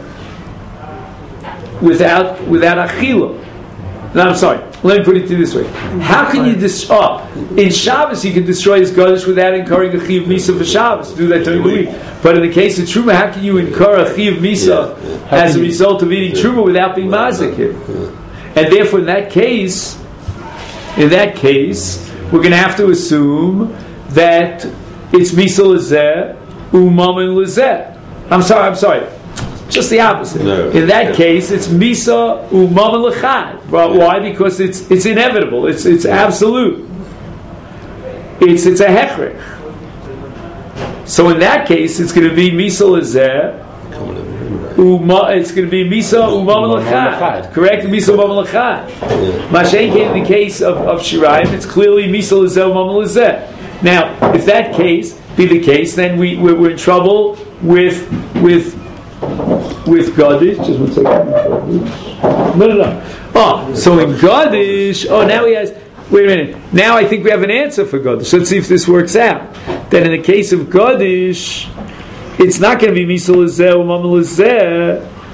without without achila? No, I'm sorry. Let me put it this way: how can you destroy? Oh, in Shabbos, you can destroy his gadish without incurring a chiyuv misa for Shabbos. Do that during the week. But in the case of truma, how can you incur a chiyuv misa yeah. as a result of eating truma without being mazik? And therefore, in that case, in that case, we're going to have to assume that it's misa lezeh, umamin lezeh. I'm sorry, I'm sorry. Just the opposite. No. In that yeah. case, it's misa umamin lechad. Well, yeah. Why? Because it's it's inevitable. It's it's yeah. absolute. It's it's a hechrech. So in that case, it's going to be misa lezeh. Uma, it's going to be misa umamin lechad. Correct? Misa umamin lechad. Mashenke in the case of, of Shirayim, it's clearly misa lezeh umamin lezeh. Now, if that case be the case, then we we're, we're in trouble with with with Gadish. Just one second. No, no, no. Oh, so in Gadish, oh, now he has. Wait a minute. Now I think we have an answer for Gadish. Let's see if this works out. Then in the case of Gadish, it's not going to be Misa Lezeh or Mama Lezeh.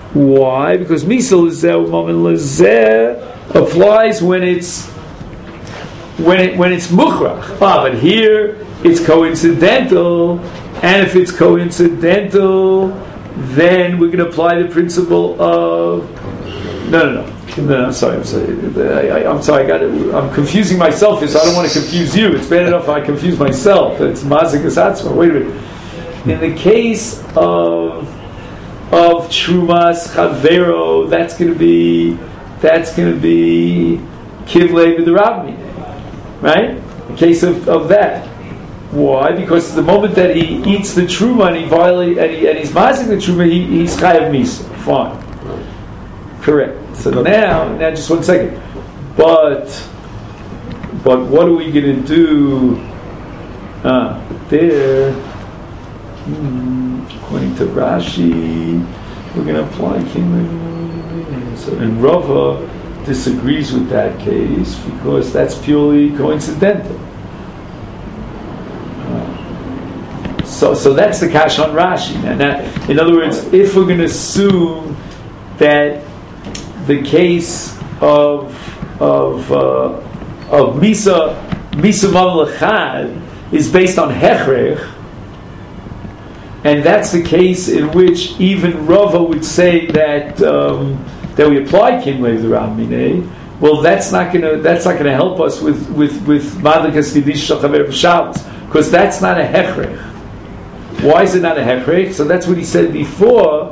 Why? Because Misa Lezeh Umamin Lezeh applies when it's when it when it's Mukhrach. Ah, but here it's coincidental, and if it's coincidental, then we're going to apply the principle of no, no, no. No, I'm sorry. I'm sorry. I, I, I'm sorry. I got it. I'm confusing myself here, so I don't want to confuse you. It's bad enough if I confuse myself. It's mazik asatzma. Wait a minute. In the case of of trumas chavero, that's going to be that's going to be kivlei b'derabmi, right? In case of, of that. Why? Because the moment that he eats the truma and he violate and, he, and he's mazik the truma, he, he's chayav misa. Fine. Correct. So now, now just one second. But, but what are we going to do? Ah, there. Hmm, according to Rashi, we're going to apply Kinley. So, and Rava disagrees with that case because that's purely coincidental. Uh, so, so that's the kash on Rashi. And that, in other words, if we're going to assume that the case of of uh, of Misa Misa Mamlechad is based on Hechrech, and that's the case in which even Rava would say that um, that we apply Kinlei D'Rabminei. Well, that's not gonna that's not gonna help us with with with Madlikas Kiddush Shachaver B'Shabbos, because that's not a Hechrech. Why is it not a Hechrech? So that's what he said before.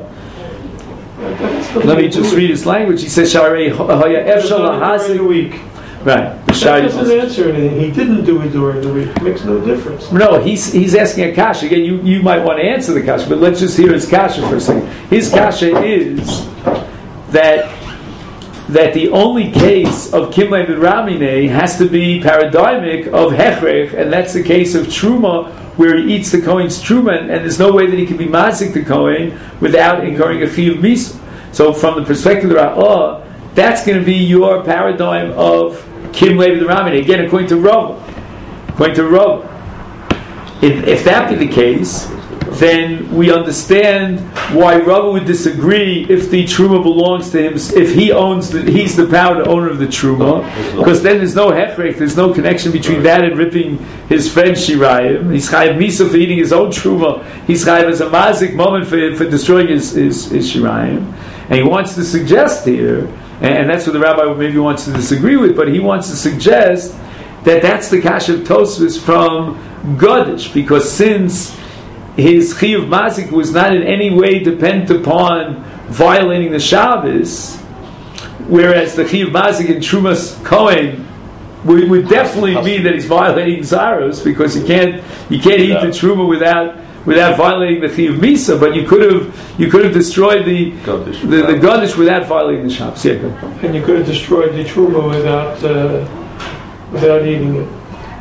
Let me just read his language. He says, "Sharei haya efshal lahasik." During the week. Right. That doesn't answer anything. He didn't do it during the week. It makes no difference. No, he's he's asking a kasha. Again, you, you might want to answer the kasha, but let's just hear his kasha for a second. His kasha is that that the only case of Kimlei B'Ramine has to be paradigmic of Hechrech, and that's the case of Truma, where he eats the Kohen's Truma, and there's no way that he can be mazik the Kohen without incurring a chiyuv misa. So from the perspective of Ra'ah, that's going to be your paradigm of Kimlei B'Ramine. Again, according to Rav. According to Rav. If, if that be the case, then we understand why Rav would disagree if the Truma belongs to him, if he owns the, he's the power owner of the Truma, because then there's no Hechrech, there's no connection between that and ripping his friend Shirayim. He's chayav misa for eating his own Truma. He's chayav as a mazik moment for, for destroying his, his, his Shirayim. And he wants to suggest here, and that's what the rabbi maybe wants to disagree with, but he wants to suggest that that's the kash of Tosfos from Godish, because since his chiyuv mazik was not in any way dependent upon violating the Shabbos, whereas the chiyuv mazik in Trumas Kohen would, would definitely mean that he's violating Zaros, because you can't you can't eat the Truma without without violating the chiyuv misa. But you could have you could have destroyed the Godish the, the Godish without violating the Shabbos. Yeah, good. And you could have destroyed the Truma without uh, without eating it.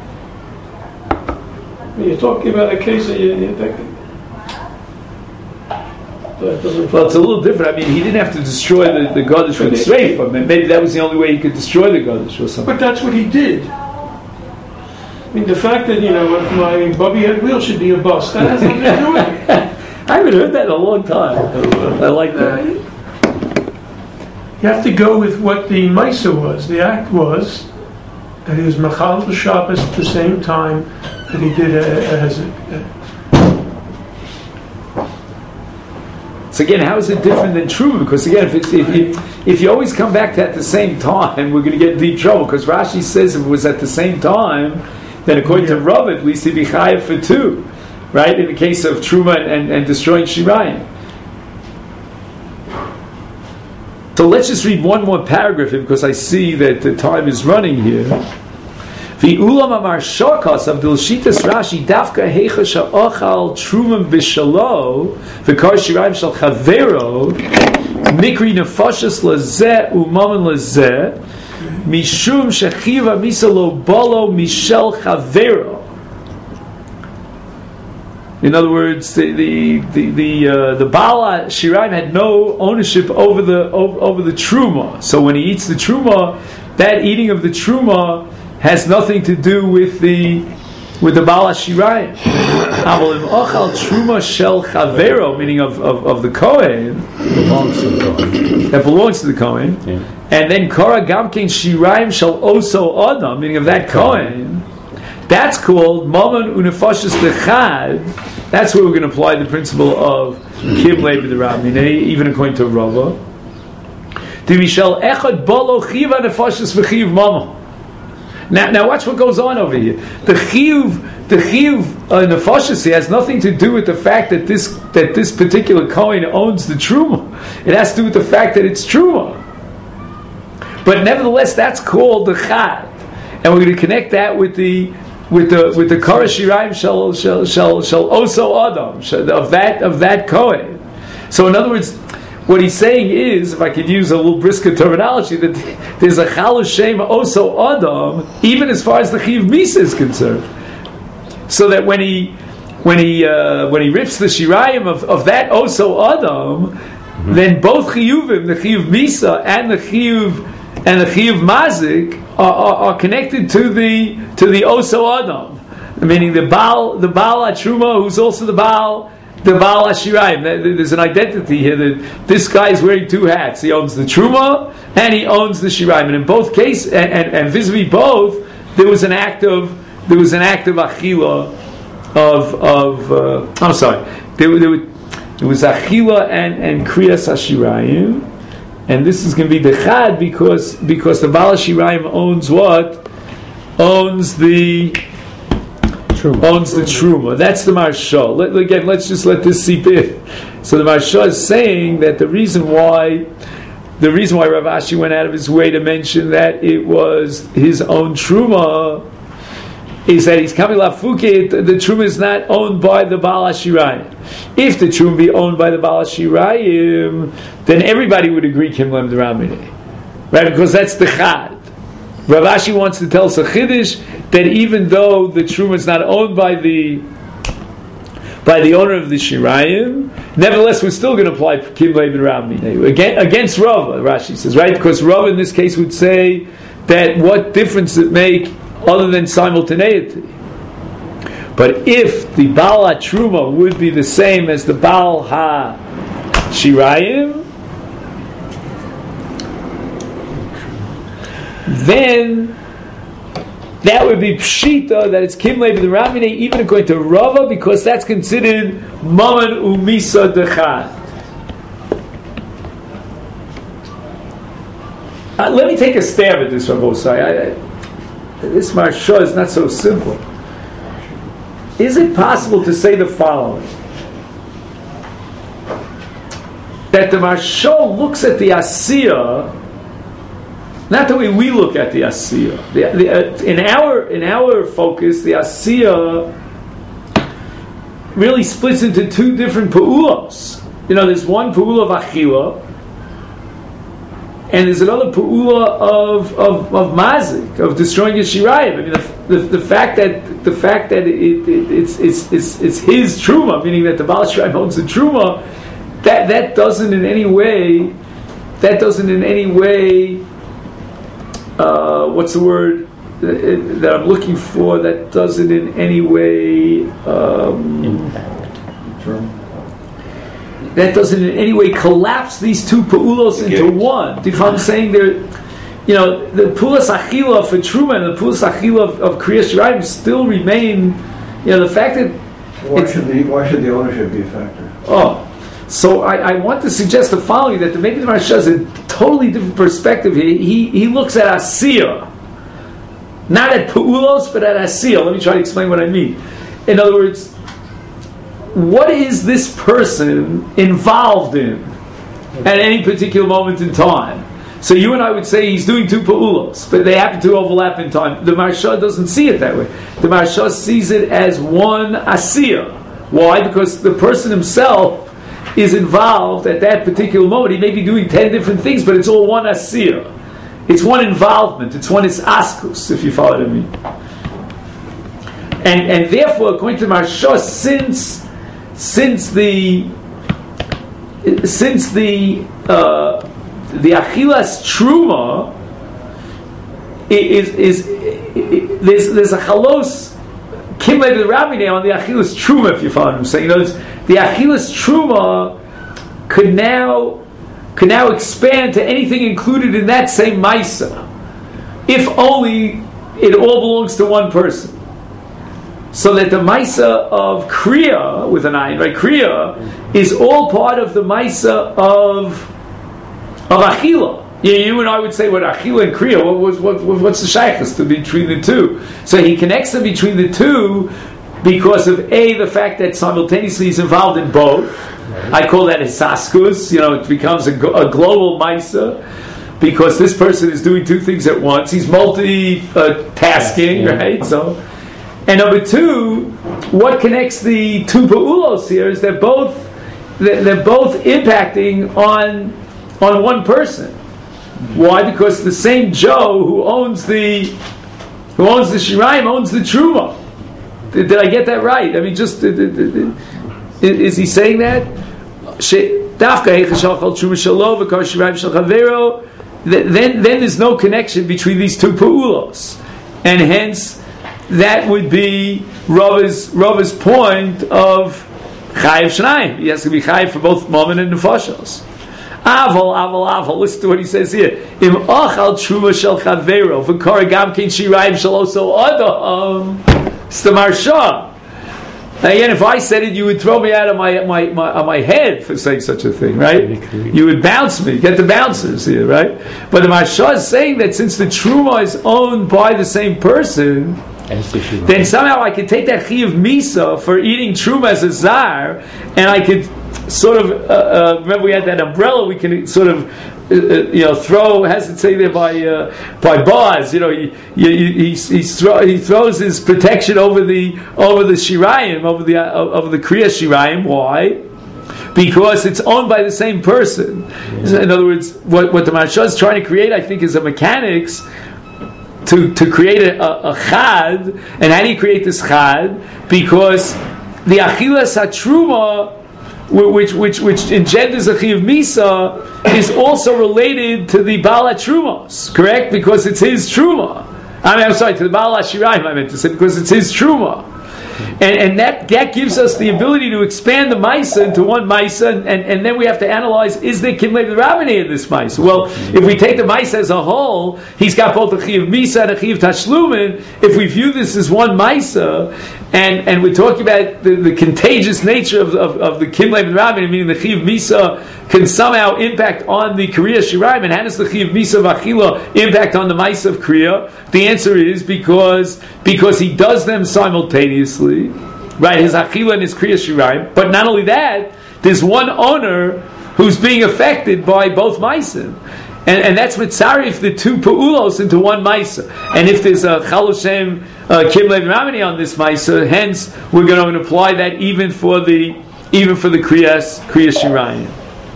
You're talking about a case that you, you think that doesn't. Well, it's a little different. I mean, he didn't have to destroy the, the Godish with Sreifa. Maybe that was the only way he could destroy the Godish or something. But that's what he did. I mean, the fact that, you know, if my bubby head wheel should be a bus, that has nothing to do with it. I haven't heard that in a long time. I like that. Uh, you have to go with what the Maisa was. The act was that he was Machal Shabbos at the same time that he did as a, a So again, how is it different than Truma? Because again, if, it's, if you if you always come back to at the same time, we're going to get in deep trouble. Because Rashi says if it was at the same time, then according yeah. to Rav, at least he'd be chayav for two, right? In the case of Truma and, and, and destroying Shirayim. So let's just read one more paragraph here, because I see that the time is running here. V'ulam amar shokas of Dilshitas Rashi dafka heicha sha'ochal trumim b'shalo v'kar shirayim shal chavero mikri nefashas lazeh umamen lazeh mishum shechiva misalo bolo mishel chavero. In other words, the the the the, uh, the Bala Shirayim had no ownership over the over, over the truma. So when he eats the truma, that eating of the truma has nothing to do with the with the Baal Hashirayim. Aval im ochal truma shel chavero, meaning of, of, of the Kohen, belongs to the Kohen. that belongs to the Kohen, Yeah. and then Kora Gamkein Shirayim shel oso adam, meaning of that Kohen. That's called Mammon Unefashis Lechad. That's where we're going to apply the principle of Kim Levi the Ramine, even according to Rava. Divishel Echad Bolo Chiva Nefashis V'Chiv Mammon. Now, now watch what goes on over here. The Chiv, the Chiv uh, Nefashis here has nothing to do with the fact that this that this particular Kohen owns the Truma. It has to do with the fact that it's Truma. But nevertheless, that's called the Chad, and we're going to connect that with the with the with the Kara Shirayim shel shel shel shel Oso Adam shel, of that of that Kohen. So, in other words, what he's saying is, if I could use a little brisker terminology, that there's a Chalus Shem Oso Adam, even as far as the Chiv Misa is concerned. So that when he when he uh, when he rips the Shirayim of, of that Oso Adam, mm-hmm. then both Chiyuvim, the Chiv Misa and the Chiv and the Chiv Mazik, are, are, are connected to the to the Oso Adam, meaning the Baal the Baal Atruma, who's also the Baal the Baal Hashirayim. There's an identity here that this guy is wearing two hats. He owns the Truma and he owns the Shirayim, and in both cases, and, and, and vis-a-vis both, there was an act of there was an act of achila of of uh, I'm sorry, there, there, there was achila and and kriyas Hashirayim. And this is going to be the chad because because the Baal Hashirayim owns what? Owns the Truma. owns the Truma. That's the Maharsha. Let, again, let's just let this seep in. So the Maharsha is saying that the reason why the reason why Rav Ashi went out of his way to mention that it was his own Truma is that he's coming lafuke. The Truma is not owned by the Baal Hashirayim. If the Truma be owned by the Baal Hashirayim, then everybody would agree Kim Lem D'Ramine, right? Because that's the Chad. Rav Ashi wants to tell us a Chiddush that even though the Truma is not owned by the by the owner of the Shirayim, nevertheless we're still going to apply Kim Lem D'Ramine against Rava. Rashi says, right? Because Rava in this case would say that what difference does it make other than simultaneity? But if the Baal HaTruma would be the same as the Baal HaShirayim, then that would be Pshita, that it's Kim Levi the Ramine, even according to Rava, because that's considered Mammon Umisa Dechad. Uh, let me take a stab at this, Rabosai. I, I, this Maharsha is not so simple. Is it possible to say the following? That the Maharsha looks at the Asiya not the way we look at the Asiya. The, the, uh, in our in our focus, the Asiya really splits into two different Pa'ulos. You know, there's one Pa'ula of Achila, and there's another Pa'ula of, of, of Mazik, of destroying Yeshirayim. I mean, the, the, the fact that the fact that it, it, it's, it's it's it's his Truma, meaning that the Baal Shirayim owns the Truma, that that doesn't in any way that doesn't in any way uh, what's the word that, that I'm looking for? That doesn't in any way um, impact. That doesn't in any way collapse these two Pa'ulos into Okay. one. If I'm saying they're, you know, the Pulas Achila for Truma and the Pulas Achila of, of Kriyas Shirayim still remain, you know, the fact that Why it's, should the why should the ownership be a factor? oh, so I, I want to suggest the following, that the maybe the Maharsha has a totally different perspective here. He he looks at Asiya, not at Pa'ulos, but at Asiya. Let me try to explain what I mean. In other words, what is this person involved in at any particular moment in time? So you and I would say he's doing two Pa'ulos, but they happen to overlap in time. The Maharsha doesn't see it that way. The Maharsha sees it as one Asiya. Why? Because the person himself is involved at that particular moment. He may be doing ten different things, but it's all one Asiya. It's one involvement. It's one Isaskus, if you follow what I mean. And, and therefore, according to Maharsha, since Since the since the uh, the Achilas Truma is is, is there's there's a chalos Kimle the Rabbi on the Achilas Truma, if you follow what I'm saying. You know, the Achilas Truma could now could now expand to anything included in that same Maisa, if only it all belongs to one person. So that the Maisa of Kriya, with an ayin, right? Kriya is all part of the Maisa of of Achila. Yeah, you and I would say what Achila and Kriya, what was what, what what's the shaykhs to between the two? So he connects them between the two because of A, the fact that simultaneously he's involved in both. I call that hisaskus. You know, it becomes a, a global Maisa because this person is doing two things at once. He's multi-tasking, uh, right? So. And number two, what connects the two pa'ulos here is they're both they're both impacting on on one person. Why? Because the same Joe who owns the who owns the shirayim owns the truma. Did, did I get that right? I mean, just did, did, did, is he saying that? Then then there's no connection between these two pa'ulos, and hence. That would be Rava's, Rava's point of Chayiv Shnayim. He has to be Chayiv for both Mammon and Nefashos. Aval, aval, aval. Listen to what he says here. Im achal truma shel chavero v'kar gam kein shirayim shel oso adam stamar shah. Again, if I said it, you would throw me out of my my, my, uh, my head for saying such a thing, right? You would bounce me, get the bouncers here, right? But the Maharsha is saying that since the truma is owned by the same person, then somehow I could take that chiyuv misa for eating truma as a zar, and I could sort of uh, uh, remember we had that umbrella. We can sort of uh, you know throw. Has it say there by uh, by Boaz? You know he he he, he, throw, he throws his protection over the over the shirayim over the uh, over the kriya shirayim. Why? Because it's owned by the same person. Yeah. In other words, what what the Maharsha is trying to create, I think, is a mechanics. To, to create a, a, a chad, and how do you create this chad? Because the achilas hatruma, which which which engenders a chiyuv misa, is also related to the baal trumos, correct? Because it's his truma. I mean, I'm sorry, to the baal shirayim. I meant to say because it's his truma. And, and that, that gives us the ability to expand the Maisa into one Maisa, and, and, and then we have to analyze, is there Kimlei Rabbanei in this Maisa? Well, if we take the Maisa as a whole, he's got both a Chiv Misa and a Chiv Tashlumin. If we view this as one Maisa, and, and we're talking about the, the contagious nature of, of, of the Kimlei Rabbanei, meaning the Chiv Misa can somehow impact on the Kriya Shirayim, and how does the Chiv Misa of Achila impact on the Maisa of Kriya? The answer is because, because he does them simultaneously. Right, his Achila and his Kriya Shirayim. But not only that, there's one owner who's being affected by both Maisim. And, and that's mitzarif the two Pa'ulos into one Maisa. And if there's a Chaloshem uh, Kimlei Ramani on this Maisa, hence we're going to apply that even for the even for the Kriya Kriya Shirayim.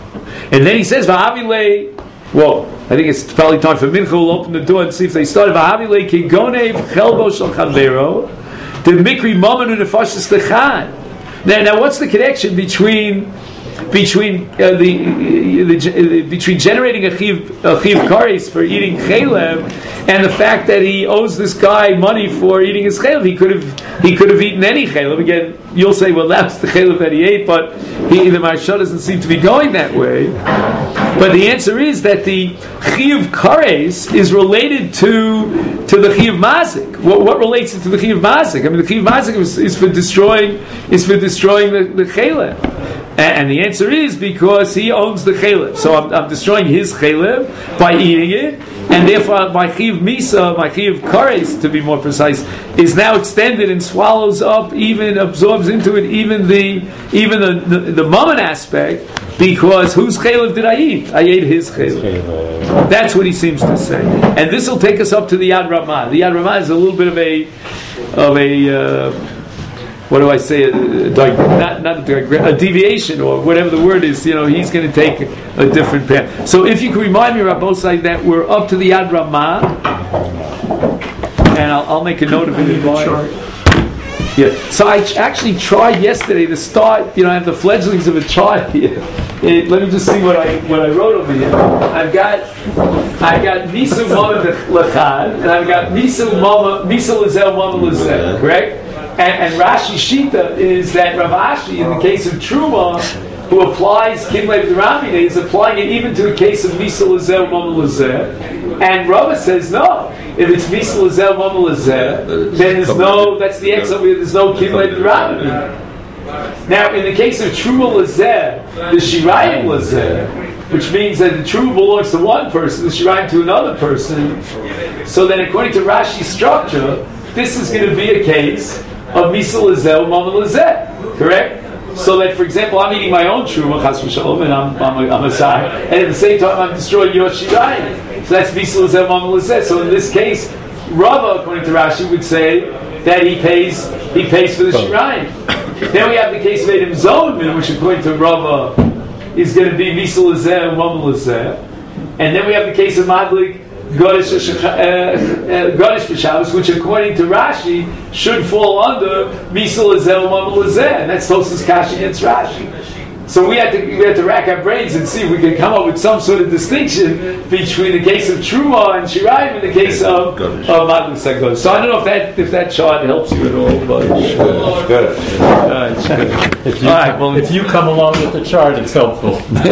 And then he says, V'havile, well, I think it's probably time for Mincha. We'll open the door and see if they started. V'havile kigonev chelbo shel chavero. The mikri moment and nefashis lechad. Now, now, what's the connection between between uh, the, the, the between generating a chiv a chiv kares for eating chalev and the fact that he owes this guy money for eating his chalev? He could have he could have eaten any chalev. Again, you'll say, well, that's the chalev that he ate, but he, the Maharsha doesn't seem to be going that way. But the answer is that the chiv kares is related to to the chiv mazik. What, what relates it to the chiv mazik? I mean, the chiv mazik is, is for destroying is for destroying the, the chalev. And the answer is because he owns the chalev. So I'm, I'm destroying his chalev by eating it, and therefore my chiv misa, my chiv kares, to be more precise, is now extended and swallows up, even absorbs into it, even the even the the, the mammon aspect. Because whose chalev did I eat? I ate his chalev. That's what he seems to say. And this will take us up to the Yad Ramah. The Yad Ramah is a little bit of a of a. Uh, What do I say? A, not not a, a deviation or whatever the word is. You know, he's going to take a different path. So, if you can remind me, Rabbosai, that we're up to the Yad Ramah, and I'll, I'll make a note of it in my. Yeah. So I ch- actually tried yesterday to start. You know, I have the fledglings of a chart here. It, let me just see what I what I wrote over here. I've got I've got Misu Mama Lechad, and I've got Misu Mama Misu Lazel Mama Lazel. Correct? And, and Rashi Shita is that Rav Ashi, in the case of Truma, who applies Kimlev Ramine, is applying it even to the case of Misa Lazeh, Mama Lazeh. And Rava says, no, if it's Misa Lazeh, Mama Lazeh, then there's no, that's the X over here, there's no Kimlev Ramine. Now, in the case of Truma Lazeh, the Shirayim Lazeh, which means that the Truma belongs to one person, the Shirayim to another person, so then according to Rashi's structure, this is going to be a case of Misa Lazeh, Mama Lazeh, correct? So that, for example, I'm eating my own truma, chas v'shalom, and I'm, I'm, a, I'm a side, and at the same time I'm destroying your shirayim. So that's Misa Lazeh, Mama Lazeh. So in this case, Rava, according to Rashi, would say that he pays he pays for the shirayim. Then we have the case of Edom Zoman, which according to Rava is going to be Misa Lazeh, Mama Lazeh. And then we have the case of Madlik, Godesh B'Shabbos, which according to Rashi should fall under Misa Lazeh Mama Lazeh, and that's Tosas Kashi against Rashi. So we had to we had to rack our brains and see if we could come up with some sort of distinction between the case of Truma and Shirayim and the case of Madlik Sagosh. So I don't know if that if that chart helps you at all, but it's good. It's good. If you, All right, well, if you come along with the chart, it's helpful.